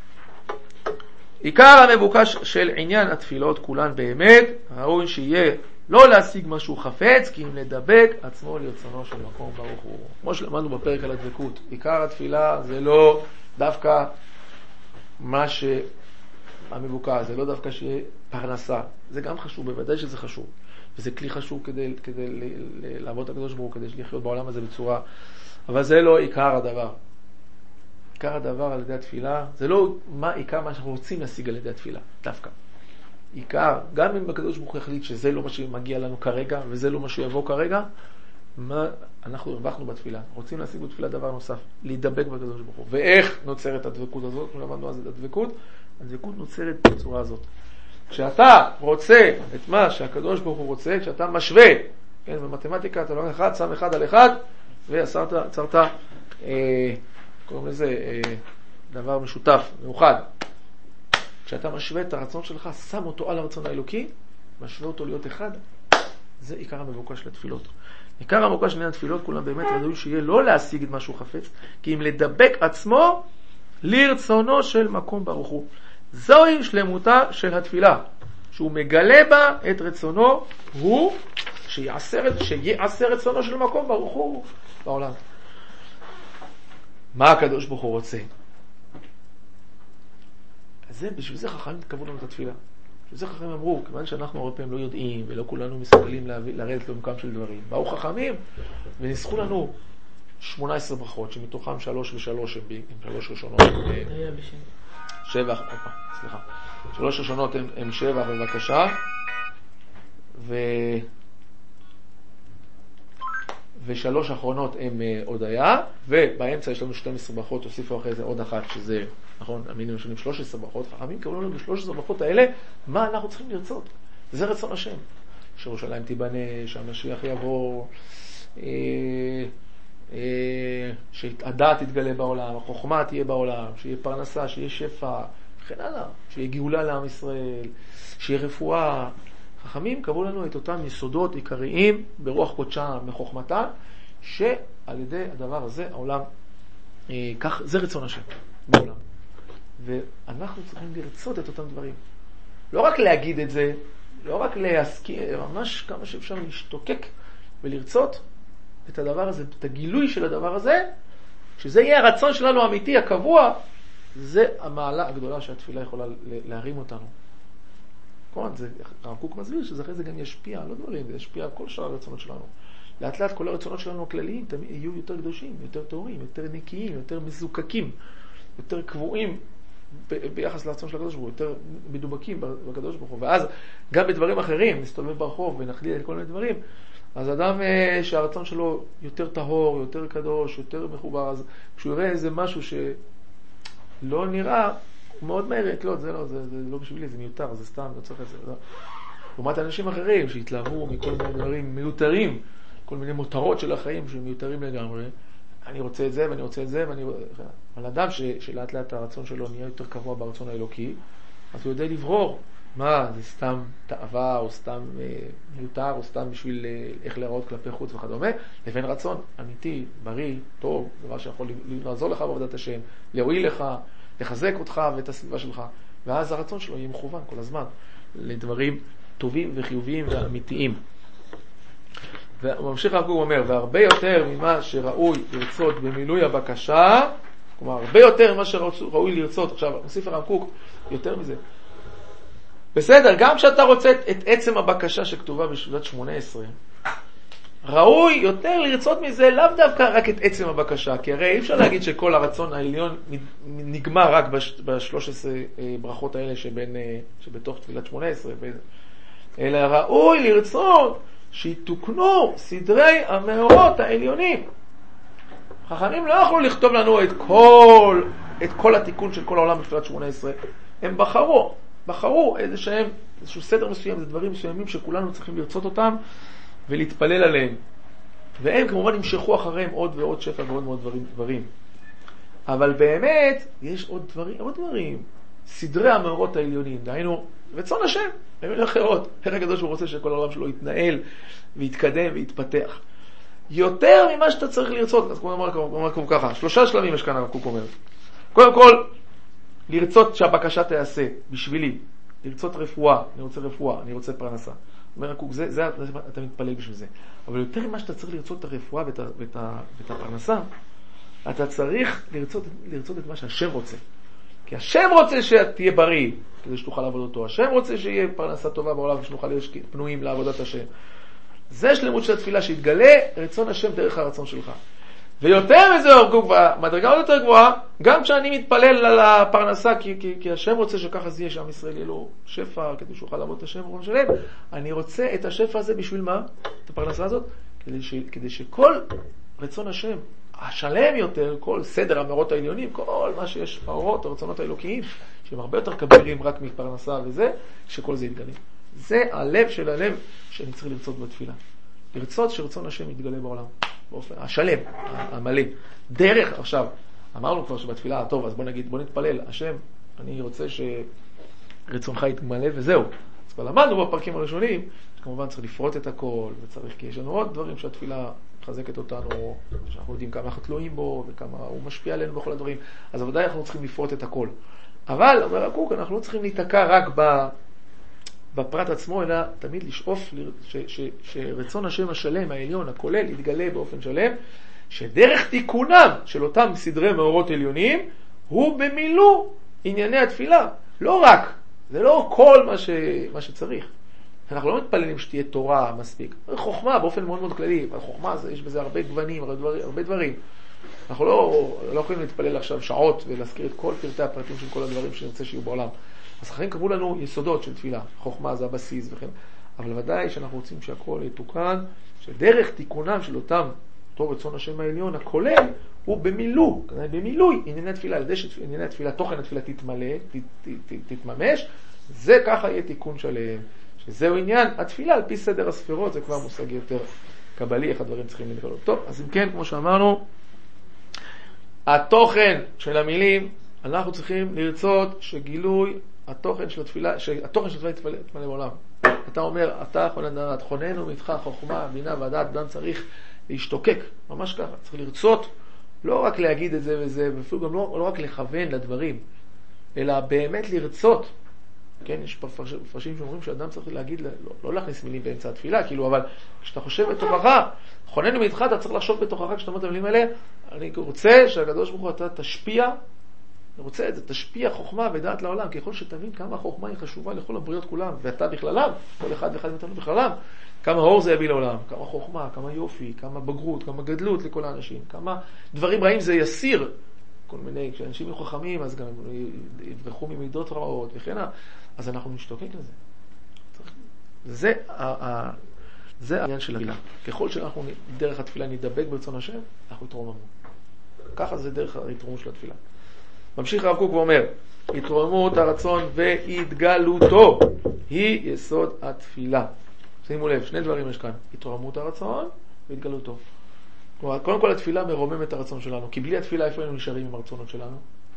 עיקר המבוקש של עניין התפילות כולן באמת, ראוי שיהיה לא להשיג משהו חפץ, כי אם לדבק עצמו לרצונו של מקום ברוך הוא. כמו שלמדנו בפרק על הדבקות, עיקר התפילה זה לא דווקא מה שהמבוקש, זה לא דווקא שיהיה פרנסה, זה גם חשוב, בוודאי שזה חשוב, וזה כלי חשוב כדי לעבוד את הקדוש ברוך הוא, כדי לחיות בעולם הזה בצורה, אבל זה לא עיקר הדבר. עיקר הדבר על ידי התפילה, זה לא עיקר מה שאנחנו רוצים להשיג על ידי התפילה, דווקא. עיקר, גם אם הקדוש ברוך הוא יחליט שזה לא מה שמגיע לנו כרגע, וזה לא מה שיבוא כרגע, מה אנחנו הרווחנו בתפילה. רוצים להשיג בתפילה דבר נוסף, להידבק בקדוש ברוך הוא. ואיך נוצרת הדבקות הזאת? כמו למדנו אז את הדבקות נוצרת בצורה הזאת. כשאתה רוצה את מה שהקדוש ברוך הוא רוצה, כשאתה משווה, כן, במתמטיקה אתה לא אחד, שם אחד על אחד, ועצרת, קוראים לזה דבר משותף, מאוחד. כשאתה משווה את הרצון שלך, שם אותו על הרצון האלוקי, משווה אותו להיות אחד, זה עיקר המבוקש של התפילות. עיקר המבוקש של התפילות, כולם באמת ראוי שיהיה לא להשיג את משהו חפץ, כי אם לדבק עצמו לרצונו של מקום ברוך הוא. זוהי שלמותה של התפילה, שהוא מגלה בה את רצונו, הוא שיעשה רצונו של מקום ברוך הוא בעולם. מה הקדוש ברוך הוא רוצה? אז בשביל זה חכמים התקבלו לנו את התפילה. בשביל זה חכמים אמרו, כיוון שאנחנו הרבה פעמים לא יודעים, ולא כולנו מסוגלים לרדת לעומקם של דברים. באו חכמים וניסחו לנו 18 ברכות, שמתוכם 3 ו3 הם 3 ראשונות. 7, סליחה. 3 ראשונות הם 7, בבקשה. ושלוש אחרונות הם הודיה, ובאמצע יש לנו 12 ברכות, הוסיפו אחרי זה עוד אחת, שזה, נכון, המינימום שונים 13 ברכות, חכמים קראו לנו ב13 ברכות האלה, מה אנחנו צריכים לרצות? זה רצון השם. שירושלים תיבנה, שהמשיח יבוא, שהדעת תתגלה בעולם, החוכמה תהיה בעולם, שיהיה פרנסה, שיהיה שפע, וכן הלאה, שיהיה גאולה לעם ישראל, שיהיה רפואה. חכמים קבעו לנו את אותם יסודות עיקריים ברוח קודשם, בחוכמתם, שעל ידי הדבר הזה העולם, כך, זה רצון השם בעולם. ואנחנו צריכים לרצות את אותם דברים. לא רק להגיד את זה, לא רק להסכים, ממש כמה שאפשר להשתוקק ולרצות את הדבר הזה, את הגילוי של הדבר הזה, שזה יהיה הרצון שלנו האמיתי, הקבוע, זה המעלה הגדולה שהתפילה יכולה להרים אותנו. נכון, הרב קוק מסביר שזה אחרי זה גם ישפיע, לא דברים, זה ישפיע על כל שאר הרצונות שלנו. לאט לאט כל הרצונות שלנו הכלליים יהיו יותר קדושים, יותר טהורים, יותר נקיים, יותר מזוקקים, יותר קבועים ביחס לרצון של הקדוש ברוך הוא, יותר מדובקים בקדוש ברוך הוא. ואז גם בדברים אחרים, נסתובב ברחוב ונחליט כל מיני דברים, אז אדם שהרצון שלו יותר טהור, יותר קדוש, יותר מחובר, אז כשהוא יראה איזה משהו שלא נראה, הוא מאוד מהר יקלוט, זה לא בשבילי, זה מיותר, זה סתם, לא צריך את זה. לא. לעומת אנשים אחרים שהתלהבו מכל מיני דברים מיותרים, כל מיני מותרות של החיים שמיותרים לגמרי, אני רוצה את זה ואני רוצה את זה, אבל אדם שלאט לאט הרצון שלו נהיה יותר קבוע ברצון האלוקי, אז הוא יודע לברור מה, זה סתם תאווה או סתם מיותר או סתם בשביל איך להיראות כלפי חוץ וכדומה, לבין רצון אמיתי, בריא, טוב, דבר שיכול לעזור לך בעבודת השם, להועיל לך, לחזק אותך ואת הסביבה שלך, ואז הרצון שלו יהיה מכוון כל הזמן לדברים טובים וחיוביים ואמיתיים. והוא ממשיך רק, הוא אומר, והרבה יותר ממה שראוי לרצות במילוי הבקשה, כלומר, הרבה יותר ממה שראוי לרצות, עכשיו, מוסיף הרב קוק, יותר מזה. בסדר, גם כשאתה רוצה את עצם הבקשה שכתובה בשבילת 18, ראוי יותר לרצות מזה, לאו דווקא רק את עצם הבקשה, כי הרי אי אפשר להגיד שכל הרצון העליון נגמר רק ב13 ברכות האלה שבתוך תפילת 18, אלא ראוי לרצות שיתוקנו סדרי המאורות העליונים. חכמים לא יכלו לכתוב לנו את כל התיקון של כל העולם בתפילת 18. הם בחרו איזשהו סדר מסוים, זה דברים מסוימים שכולנו צריכים לרצות אותם ולהתפלל עליהם. והם כמובן ימשכו אחריהם עוד ועוד שפע ועוד מאוד דברים. אבל באמת יש עוד דברים. סדרי המאורות העליונים, דהיינו, רצון השם, במילים אחרות. איך הקדוש הוא רוצה שכל העולם שלו יתנהל ויתקדם ויתפתח. יותר ממה שאתה צריך לרצות, אז כמו אמר ככה, 3 שלבים יש כאן הרב קוק אומר. קודם כל, לרצות שהבקשה תעשה בשבילי. לרצות רפואה, אני רוצה פרנסה. אומר הרב קוק, אתה מתפלל בשביל זה. אבל יותר ממה שאתה צריך לרצות את הרפואה ואת הפרנסה, אתה צריך לרצות את מה שהשם רוצה. כי השם רוצה שתהיה בריא, כדי שתוכל לעבוד אותו. השם רוצה שיהיה פרנסה טובה בעולם, ושנוכל להיות פנויים לעבודת השם. זה שלמות של התפילה, שיתגלה רצון השם דרך הרצון שלך. ויותר מזה, מדרגה עוד יותר גבוהה, גם כשאני מתפלל על הפרנסה, כי השם רוצה שככה זה יהיה, שעם ישראל יהיה לו שפע, כדי שיוכל לעבוד את השם רון שלם, אני רוצה את השפע הזה בשביל מה? את הפרנסה הזאת? כדי שכל רצון השם, השלם יותר, כל סדר המאורות העליונים, כל מה שיש האורות, הרצונות האלוקיים, שהם הרבה יותר כבירים רק מפרנסה וזה, שכל זה יתגלה. זה הלב של הלב שאני צריך לרצות בתפילה. לרצות שרצון השם יתגלה בעולם. באופן השלם, המלא. דרך, עכשיו, אמרנו כבר שבתפילה, טוב, אז בוא נתפלל. השם, אני רוצה שרצונך יתמלא וזהו. אז כבר למדנו בפרקים הראשונים, כמובן צריך לפרוט את הכל, וצריך, כי יש לנו עוד דברים שהתפילה מחזקת אותנו, שאנחנו יודעים כמה אנחנו תלויים בו, וכמה הוא משפיע עלינו בכל הדברים. אז ודאי אנחנו צריכים לפרוט את הכל. אבל, אומר הקוק, אנחנו לא צריכים להתעקע רק בפרט עצמו, אלא תמיד לשאוף שרצון השם השלם, העליון, הכולל, יתגלה באופן שלם, שדרך תיקונם של אותם סדרי מאורות עליונים, הוא במילוא ענייני התפילה. לא רק, זה לא כל מה שצריך. אנחנו לא מתפללים שתהיה תורה מספיק. חוכמה באופן מאוד מאוד כללי, חוכמה יש בזה הרבה גוונים, הרבה דברים. אנחנו לא יכולים להתפלל עכשיו שעות ולהזכיר את כל פרטי הפרטים של כל הדברים שנרצה שיהיו בעולם. אז אחרים קבעו לנו יסודות של תפילה, חוכמה זה הבסיס וכן. אבל ודאי שאנחנו רוצים שהכל יתוקן, שדרך תיקונם של אותם, אותו רצון השם העליון, הכולל, הוא במילוי ענייני התפילה, על ידי שענייני התפילה, תוכן התפילה תתממש, זה ככה יהיה תיקון שלהם. שזהו עניין התפילה על פי סדר הספירות, זה כבר מושג יותר קבלי, איך הדברים צריכים להתגלות. טוב, אז אם כן, כמו שאמרנו, התוכן של המילים, אנחנו צריכים לרצות שגילוי התוכן של התפילה, יתמלא בעולם. אתה אומר, אתה חוננו מתך חוכמה, בינה ודעת, אדם צריך להשתוקק, ממש ככה, צריך לרצות, לא רק להגיד את זה וזה, ואפילו גם לא רק לכוון לדברים, אלא באמת לרצות. כן, יש פרשים שאומרים שאדם צריך להגיד, לא להכניס מילים באמצע התפילה, כאילו, אבל כשאתה חושב בתוכך, חוננו מתך, אתה צריך לחשוב בתוכך, כשאתה אומר את המילים האלה, אני רוצה שהקדוש ברוך הוא אתה תשפיע אני רוצה את זה, תשפיע חוכמה ודעת לעולם, ככל שתבין כמה החוכמה היא חשובה לכל הבריות כולם, ואתה בכללם, כל אחד ואחד מאיתנו בכללם, כמה אור זה יביא לעולם, כמה חוכמה, כמה יופי, כמה בגרות, כמה גדלות לכל האנשים, כמה דברים רעים זה יסיר, כל מיני, כשאנשים יהיו חכמים, אז גם יברחו ממידות רעות וכן הלאה, אז אנחנו נשתוקק לזה. זה העניין של התפילה. ככל שאנחנו דרך התפילה נדבק ברצון השם, אנחנו יתרוממו. ככה זה דרך ההתרוממות של התפילה. ממשיך הרב קוק ואומר, התרוממות הרצון והתגלותו היא יסוד התפילה. שימו לב, שני דברים יש כאן, התרוממות הרצון והתגלותו. כלומר, קודם כל התפילה מרומם את הרצון שלנו, כי בלי התפילה איפה היינו נשארים עם הרצונות שלנו?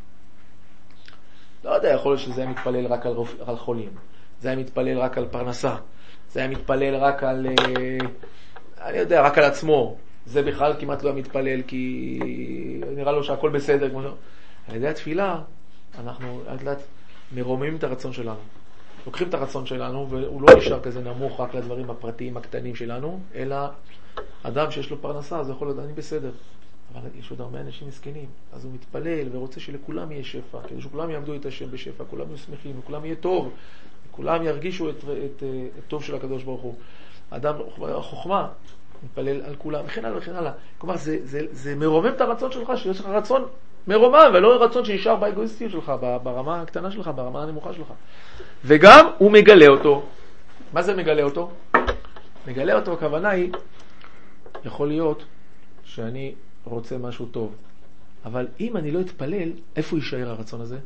לא יודע, יכול להיות שזה היה מתפלל רק על חולים, זה היה מתפלל רק על פרנסה, זה היה מתפלל רק על, אני יודע, רק על עצמו, זה בכלל כמעט לא היה מתפלל, כי נראה לו שהכל בסדר, כמו על ידי התפילה, אנחנו לאט מרוממים את הרצון שלנו. לוקחים את הרצון שלנו, והוא לא נשאר כזה נמוך רק לדברים הפרטיים הקטנים שלנו, אלא אדם שיש לו פרנסה, אז יכול להיות, אני בסדר. אבל יש עוד הרבה אנשים מסכנים, אז הוא מתפלל ורוצה שלכולם יהיה שפע, כדי שכולם יעמדו את השם בשפע, כולם יהיו שמחים, וכולם יהיה טוב, וכולם ירגישו את טוב של הקדוש ברוך הוא. אדם, החוכמה, מתפלל על כולם, וכן הלאה וכן הלאה. כלומר, זה מרומם את הרצון שלך, שיש לך רצון מרומם, ולא רצון שישאר באגואיסטיות שלך, ברמה הקטנה שלך, ברמה הנמוכה שלך. וגם הוא מגלה אותו. מה זה מגלה אותו? מגלה אותו, הכוונה היא, יכול להיות שאני רוצה משהו טוב, אבל אם אני לא אתפלל, איפה יישאר הרצון הזה?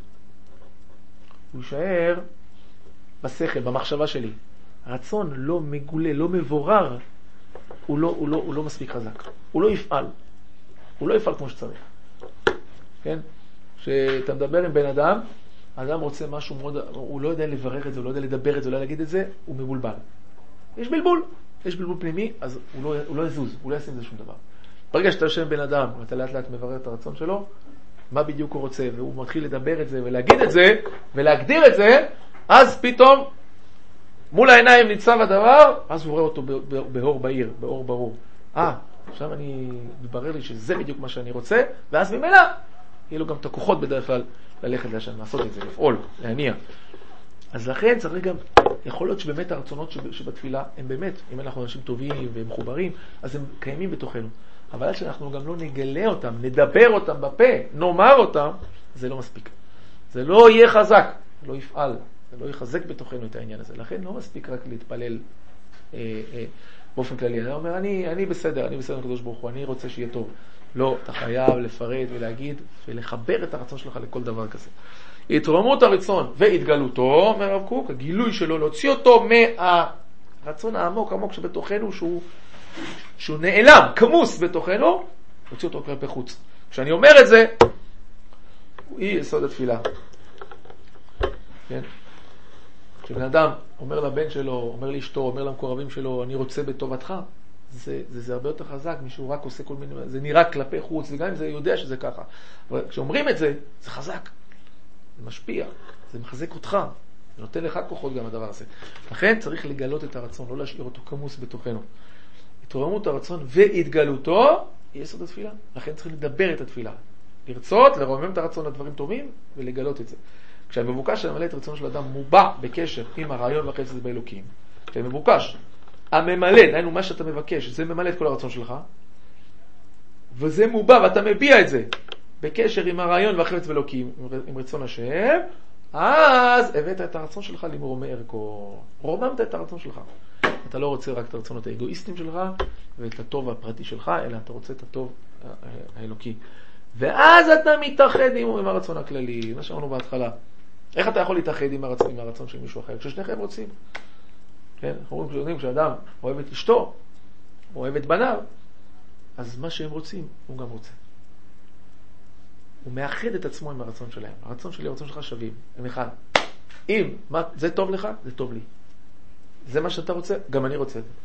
הוא יישאר בשכל, במחשבה שלי. הרצון לא מגולה, לא מבורר, הוא לא מספיק חזק. הוא לא יפעל. הוא לא יפעל כמו שצריך. כן? כשאתה מדבר עם בן אדם, האדם רוצה משהו מאוד, הוא לא יודע לברר את זה, הוא לא יודע לדבר את זה, הוא לא יודע להגיד את זה, הוא מבולבל. יש בלבול פנימי, אז הוא לא יזוז, הוא לא ישים את זה שום דבר. ברגע שאתה יושב בן אדם, ואתה לאט לאט מברר את הרצון שלו, מה בדיוק הוא רוצה, והוא מתחיל לדבר את זה ולהגיד את זה, ולהגדיר את זה, אז פתאום מול העיניים ניצב הדבר, אז הוא רואה אותו באור בהיר, באור ברור. עכשיו אני מתברר לי שזה בדיוק מה שאני רוצה, ואז ממילא יהיה לו גם את הכוחות בדרך כלל ללכת לשם, לעשות את זה, לפעול, להניע. אז לכן צריך גם, יכול להיות שבאמת הרצונות שבתפילה הם באמת, אם אנחנו אנשים טובים ומחוברים, אז הם קיימים בתוכנו. אבל עד שאנחנו גם לא נגלה אותם, נדבר אותם בפה, נאמר אותם, זה לא מספיק. זה לא יהיה חזק, לא יפעל, זה לא יחזק בתוכנו את העניין הזה. לכן לא מספיק רק להתפלל באופן כללי. אני אומר, אני בסדר, הקדוש ברוך הוא, אני רוצה שיהיה טוב. לא, אתה חייב לפרט ולהגיד ולחבר את הרצון שלך לכל דבר כזה. התרוממות הרצון והתגלותו, אומר הרב קוק, הגילוי שלו, להוציא אותו מהרצון העמוק שבתוכנו, שהוא נעלם, כמוס בתוכנו, להוציא אותו כלפי חוץ. כשאני אומר את זה, היא יסוד התפילה. כן? כשבן אדם אומר לבן שלו, אומר לאשתו, אומר למקורבים שלו, אני רוצה בטובתך, זה הרבה יותר חזק, מישהו רק עושה כל מיני, זה נראה כלפי חוץ, וגם אם זה יודע שזה ככה. אבל כשאומרים את זה, זה חזק. זה משפיע, זה מחזק אותך, זה נותן לך כוחות גם הדבר הזה. לכן צריך לגלות את הרצון, לא להשאיר אותו כמוס בתוכנו. התרוממות הרצון והתגלותו היא יסוד התפילה. לכן צריך לדבר את התפילה. לרצות, לרומם את הרצון לדברים טובים ולגלות את זה. כשהמבוקש למלא את רצון של אדם מובע בקשר עם הרעיון והחפץ באלוקים. כשהמבוקש, הממלא, דהיינו מה שאתה מבקש, זה ממלא את כל הרצון שלך, וזה מובע ואתה מביע את זה בקשר עם הרעיון והחפץ באלוקים, עם רצון השם, אז הבאת את הרצון שלך למרומם ערכו. רוממת את הרצון שלך. אתה לא רוצה רק את הרצונות האגואיסטיים שלך ואת הטוב הפרטי שלך, אלא אתה רוצה את הטוב האלוקי. ואז אתה מתאחד עם הרצון הכללי, מה שאמרנו בהתחלה. איך אתה יכול להתאחד עם הרצון של מישהו אחר? כששניכם רוצים. כן, אנחנו יודעים כשאדם אוהב את אשתו, אוהב את בניו, אז מה שהם רוצים, הוא גם רוצה. הוא מאחד את עצמו עם הרצון שלהם. הרצון שלי, הרצון שלך שווים. הם אחד. אם זה טוב לך, זה טוב לי. זה מה שאתה רוצה, גם אני רוצה את זה.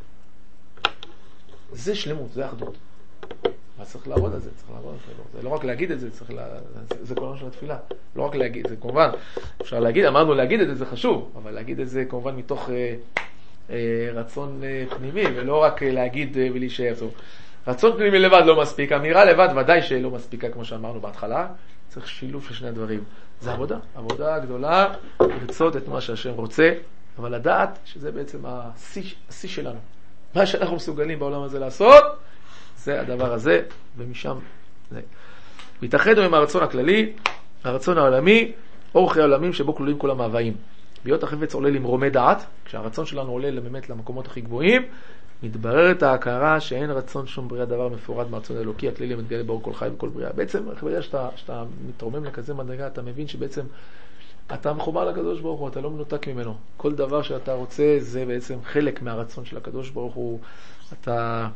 זה שלמות, זה אחדות. אז צריך לעבוד על זה, זה לא רק להגיד את זה, זה כל מה של התפילה. לא רק להגיד, זה כמובן, אפשר להגיד, אמרנו להגיד את זה, זה חשוב, אבל להגיד את זה כמובן מתוך רצון פנימי, ולא רק להגיד ולהישאר. רצון פנימי לבד לא מספיק, אמירה לבד ודאי שלא מספיקה כמו שאמרנו בהתחלה, צריך שילוב של שני הדברים. זה עבודה גדולה, לרצות את מה שהשם רוצה, אבל לדעת שזה בעצם השיא שלנו. מה שאנחנו מסוגלים בעולם הזה לעשות, זה הדבר הזה, ומשם זה. מתאחד עם הרצון הכללי, הרצון העולמי, אור חיי העולמים שבו כלולים כל המאוויים. ביות החפץ עולה למרומי דעת, כשהרצון שלנו עולה באמת למקומות הכי גבוהים, מתבררת ההכרה שאין רצון שום בריאה דבר מפורד מהרצון האלוקי, הכלילי מתגלה באור כל חי וכל בריאה. בעצם, ברגע שאתה מתרומם לכזה מדרגה, אתה מבין שבעצם אתה מחובר לקדוש ברוך הוא, אתה לא מנותק ממנו. כל דבר שאתה רוצה זה בעצם חלק מהרצון של הקדוש ברוך הוא. אתה...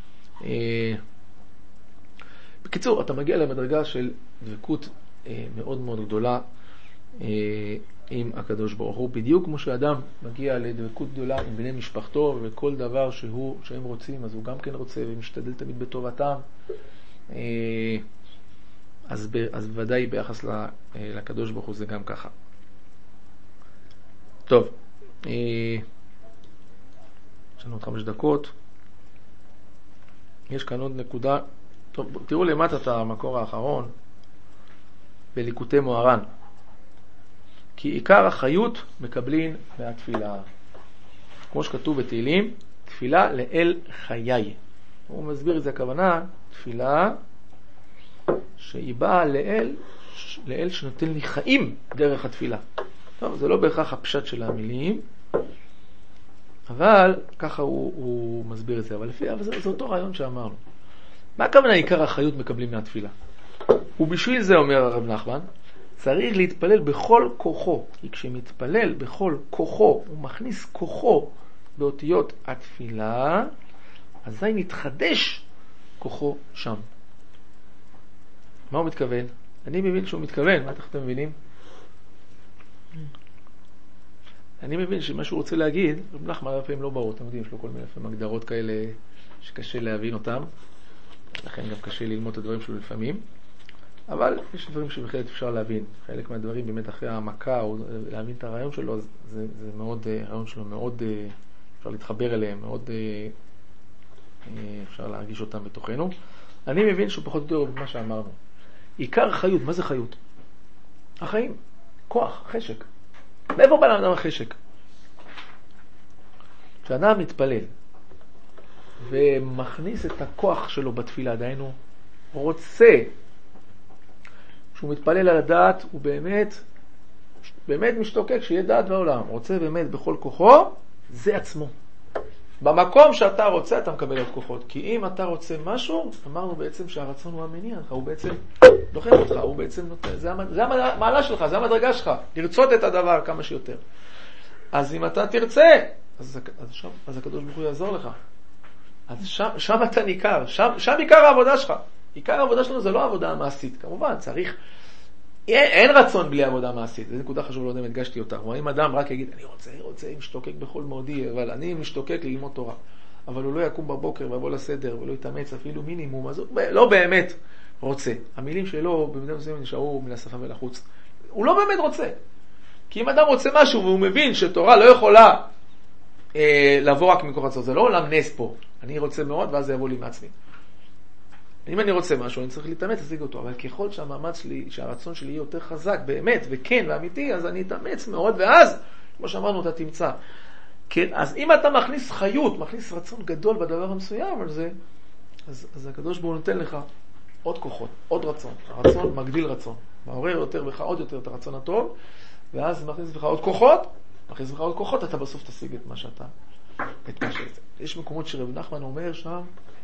בקיצור, אתה מגיע למדרגה של דבקות מאוד מאוד גדולה עם הקדוש ברוך הוא, בדיוק כמו שאדם מגיע לדבקות גדולה עם בני משפחתו, וכל דבר שהם רוצים, אז הוא גם כן רוצה ומשתדל תמיד בטובתם. אז ודאי ביחס לקדוש ברוך הוא זה גם ככה. טוב, יש לנו עוד 5 דקות. יש כאן עוד נקודה. טוב, תראו למטה את המקור האחרון בליקוטי מוהר"ן. כי עיקר החיות מקבלין מהתפילה. כמו שכתוב בתהילים, תפילה לאל חיי. הוא מסביר את זה, הכוונה, תפילה שהיא באה לאל שנותן לי חיים דרך התפילה. טוב, זה לא בהכרח הפשט של המילים, אבל ככה הוא מסביר את זה. אבל זה אותו רעיון שאמרנו. מה הכוונה עיקר החיות מקבלים מהתפילה? ובשביל זה, אומר הרב נחמן, צריך להתפלל בכל כוחו. כי כשמתפלל בכל כוחו, הוא מכניס כוחו באותיות התפילה, אזי נתחדש כוחו שם. מה הוא מתכוון? אני מבין שהוא מתכוון. מה אתם מבינים? אני מבין שמה שהוא רוצה להגיד, רב נחמן לפעמים לא ברור, אתם יודעים, יש לו כל מיני לפעמים הגדרות כאלה שקשה להבין אותם, לכן גם קשה ללמוד את הדברים שלו לפעמים, אבל יש דברים שבחלק אפשר להבין. חלק מהדברים באמת אחרי העמקה, או להבין את הרעיון שלו, זה מאוד, הרעיון שלו מאוד, אפשר להתחבר אליהם, מאוד אפשר להרגיש אותם בתוכנו. אני מבין שהוא פחות יותר במה שאמרנו. עיקר חיות, מה זה חיות? החיים, כוח, חשק. מאיפה בא לאדם החשק? כשאדם מתפלל ומכניס את הכוח שלו בתפילה, דיינו, הוא רוצה, כשהוא מתפלל על הדעת, הוא באמת משתוקק שיהיה דעת בעולם. הוא רוצה באמת בכל כוחו, זה עצמו. במקום שאתה רוצה, אתה מקבל עוד כוחות. כי אם אתה רוצה משהו, אמרנו בעצם שהרצון הוא המניע לך, הוא בעצם דוחף אותך, הוא בעצם נותן, זה המעלה שלך, זה המדרגה שלך, לרצות את הדבר כמה שיותר. אז אם אתה תרצה, אז הקדוש ברוך הוא יעזור לך. אז שם אתה ניכר, שם עיקר העבודה שלך. עיקר העבודה שלנו זה לא עבודה מעשית, כמובן, צריך, אין רצון בלי עבודה מעשית, זו נקודה חשוב, לא יודע אם הדגשתי אותה. אם אדם רק יגיד, אני רוצה, משתוקק בכל מאודי, אבל אני משתוקק ללמוד תורה, אבל הוא לא יקום בבוקר ויבוא לסדר ולא יתאמץ אפילו מינימום, אז הוא לא באמת רוצה. המילים שלו במידה מסוימת נשארו מן השפה ולחוץ. הוא לא באמת רוצה. כי אם אדם רוצה משהו והוא מבין שתורה לא יכולה לבוא רק מכוח רצון, זה לא עולם נס פה. אני רוצה מאוד ואז זה יבוא לי מעצמי. אם אני רוצה משהו, אני צריך להתאמץ להשיג אותו, אבל ככל שהמאמץ שלי, שהרצון שלי יהיה יותר חזק, באמת, וכן, ואמיתי, אז אני אתאמץ מאוד, ואז, כמו שאמרנו, אתה תמצא. כן, אז אם אתה מכניס חיות, מכניס רצון גדול בדבר המסוים על זה, אז הקדוש ברוך הוא נותן לך עוד כוחות, עוד רצון. הרצון מגדיל רצון. מעורר יותר בך עוד יותר את הרצון הטוב, ואז מכניס בך עוד כוחות, אתה בסוף תשיג את מה שאתה, את מה שזה. יש מקומות שרב נחמן אומר שם,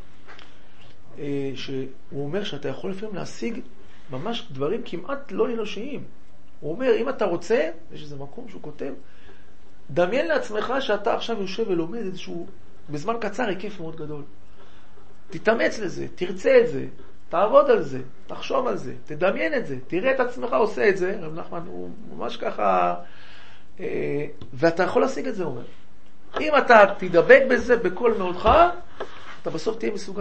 שהוא אומר שאתה יכול לפעמים להשיג ממש דברים כמעט לא אנושיים. הוא אומר, אם אתה רוצה, יש איזה מקום שהוא כותב, דמיין לעצמך שאתה עכשיו יושב ולומד איזשהו, בזמן קצר, היקף מאוד גדול. תתאמץ לזה, תרצה את זה, תעבוד על זה, תחשוב על זה, תדמיין את זה, תראה את עצמך עושה את זה. רב נחמן הוא ממש ככה, ואתה יכול להשיג את זה, הוא אומר. אם אתה תדבק בזה בכל מאודך, אתה בסוף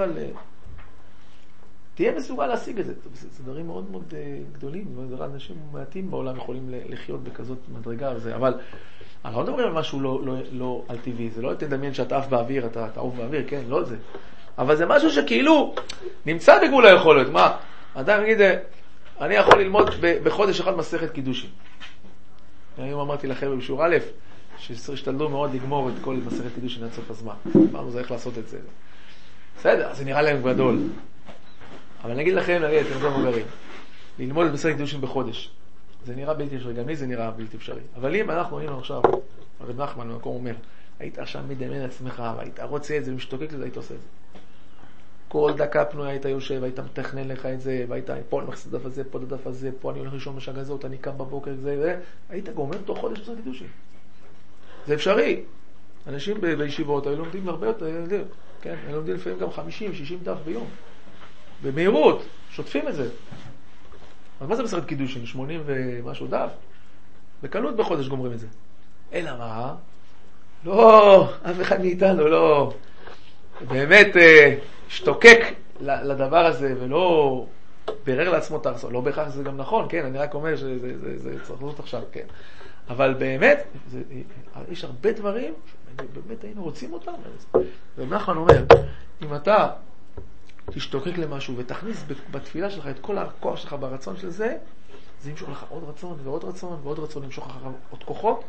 תהיה מסוגל להשיג את זה. זה דברים מאוד מאוד גדולים, אנשים מעטים בעולם יכולים לחיות בכזאת מדרגה על זה, אבל אנחנו לא מדברים על משהו לא על טבעי, זה לא תדמיין שאתה עף באוויר, אתה עוף באוויר, כן, לא זה. אבל זה משהו שכאילו נמצא בגבול היכולת. מה? אדם יגיד, אני יכול ללמוד בחודש אחד מסכת קידושין. היום אמרתי לכם בשיעור א', שהשתדלו מאוד לגמור את כל מסכת קידושין עד סוף הזמן. אמרנו, זה איך לעשות את זה. בסדר, אז זה נראה להם גדול. אבל אני אגיד לכם, אתם לא מבוגרים, ללמוד את מסכת קידושין בחודש. זה נראה בלתי אפשרי, גם לי זה נראה בלתי אפשרי. אבל אם אנחנו היינו עכשיו, הרב נחמן במקום אומר, היית עכשיו מדמיין עצמך, והיית רוצה את זה, ומשתוקק לזה, היית עושה את זה. כל דקה פנויה היית יושב, היית מתכנן לך את זה, והיית פה אני מכניס את הדף הזה, פה את הדף הזה, פה אני הולך לישון בשעה הזאת, אני קם בבוקר, זה, היית גומר תוך חודש מסכת קידושין. זה אפשרי. אנשים בישיבות היו לומדים הרבה יותר, כן? הם לומדים לפעמים גם 50-60 דף ביום. במהירות, שוטפים את זה. אז מה זה מסכת קידושין? 80 ומשהו דף? בקלות בחודש גומרים את זה. אלא מה? לא, אף אחד מאיתנו לא באמת שתוקק לדבר הזה ולא ברר לעצמו את הרצון. לא בהכרח זה גם נכון, כן? אני רק אומר שזה צריך לעשות עכשיו, כן? אבל באמת, יש הרבה דברים שבאמת היינו רוצים אותם. ונחמן אומר, אם אתה תשתוקק למשהו ותכניס בתפילה שלך את כל הכוח שלך ברצון של זה, זה ימשוך לך עוד רצון ועוד רצון ועוד רצון, ימשוך לך עוד כוחות,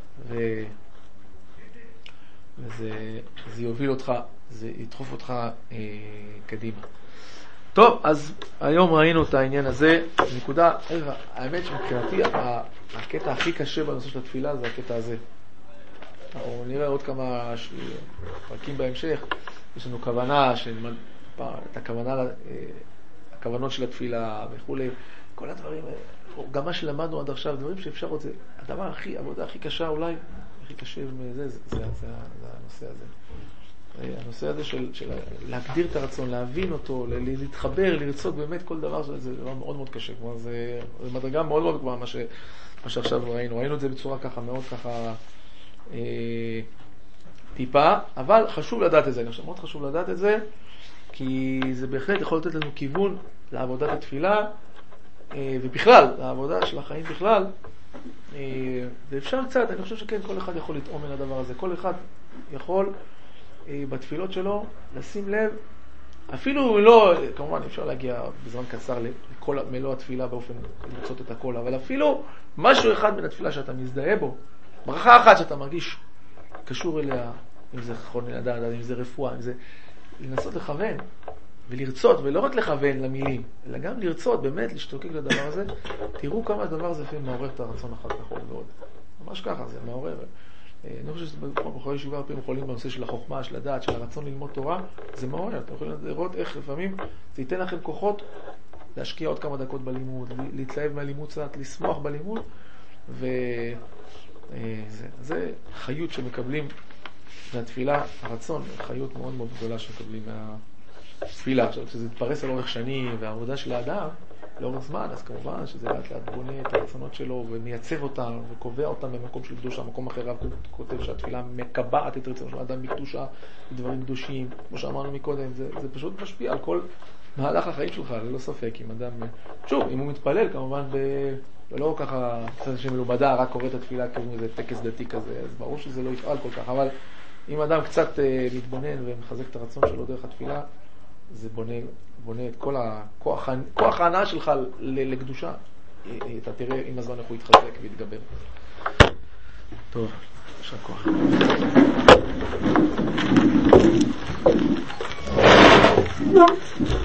וזה יוביל אותך, זה ידחוף אותך קדימה. טוב, אז היום ראינו את העניין הזה. נקודה, האמת שמבחינתי הקטע הכי קשה בנושא של התפילה זה הקטע הזה. אנחנו נראה עוד כמה פרקים בהמשך. יש לנו כוונה, את הכוונות של התפילה וכולי, כל הדברים, גם מה שלמדנו עד עכשיו, דברים שאפשר עוד, זה הדבר העבודה הכי קשה אולי, הכי קשה מזה, זה הנושא הזה. הנושא הזה של להגדיר את הרצון, להבין אותו, להתחבר, לרצות באמת כל דבר, זה דבר מאוד מאוד קשה. כלומר, זה מדרגה מאוד מאוד גבוהה, מה שעכשיו ראינו את זה בצורה ככה, מאוד ככה טיפה, אבל חשוב לדעת את זה. אני חושב, מאוד חשוב לדעת את זה, כי זה בהחלט יכול לתת לנו כיוון לעבודת התפילה, ובכלל, לעבודה של החיים בכלל, ואפשר קצת, אני חושב שכן, כל אחד יכול לטעום מן הדבר הזה. כל אחד יכול בתפילות שלו לשים לב, אפילו לא, כמובן אפשר להגיע בזמן קצר לכל מלוא התפילה באופן למצוא את הכל, אבל אפילו משהו אחד מן התפילה שאתה מזדהה בו, ברכה אחת שאתה מרגיש קשור אליה, אם זה חון לדעת, אם זה רפואה, אם זה לנסות לכוון ולרצות, ולא רק לכוון למילים, אלא גם לרצות, באמת להשתוקק לדבר הזה. תראו כמה הדבר הזה לפעמים מעורר את הרצון אחר כך עוד ועוד. ממש ככה, זה מעורר. אני חושב שבחורי ישיבה הרבה יכולים בנושא של החוכמה, של הדעת, של הרצון ללמוד תורה, זה מעורר. אתם יכולים לראות איך לפעמים זה ייתן לכם כוחות להשקיע עוד כמה דקות בלימוד, להתלהב מהלימוד קצת, לשמוח בלימוד, זה חיות שמקבלים מהתפילה, הרצון, חיות מאוד מאוד גדולה שמקבלים מהתפילה. עכשיו, כשזה יתפרס על אורך שנים והעבודה של האדם לאורך זמן, אז כמובן שזה לאט לאט בונה את הרצונות שלו ומייצב אותם וקובע אותם במקום של קדושה. מקום אחר רב כותב שהתפילה מקבעת את רצונו של האדם מקדושה ודברים קדושים, כמו שאמרנו מקודם. זה פשוט משפיע על כל מהלך החיים שלך, ללא ספק. אם אדם, שוב, אם הוא מתפלל כמובן ולא ככה קצת שמלומדה, רק קורא את התפילה כאילו איזה טקס דתי כזה, אז ברור שזה לא יפעל כל כך. אבל אם אדם קצת מתבונן ומחזק את הרצון שלו דרך התפילה, זה בונה את כל כוח ההנאה שלך לקדושה. אתה תראה עם הזמן איך הוא יתחזק ויתגבר. טוב, יש כוח. No.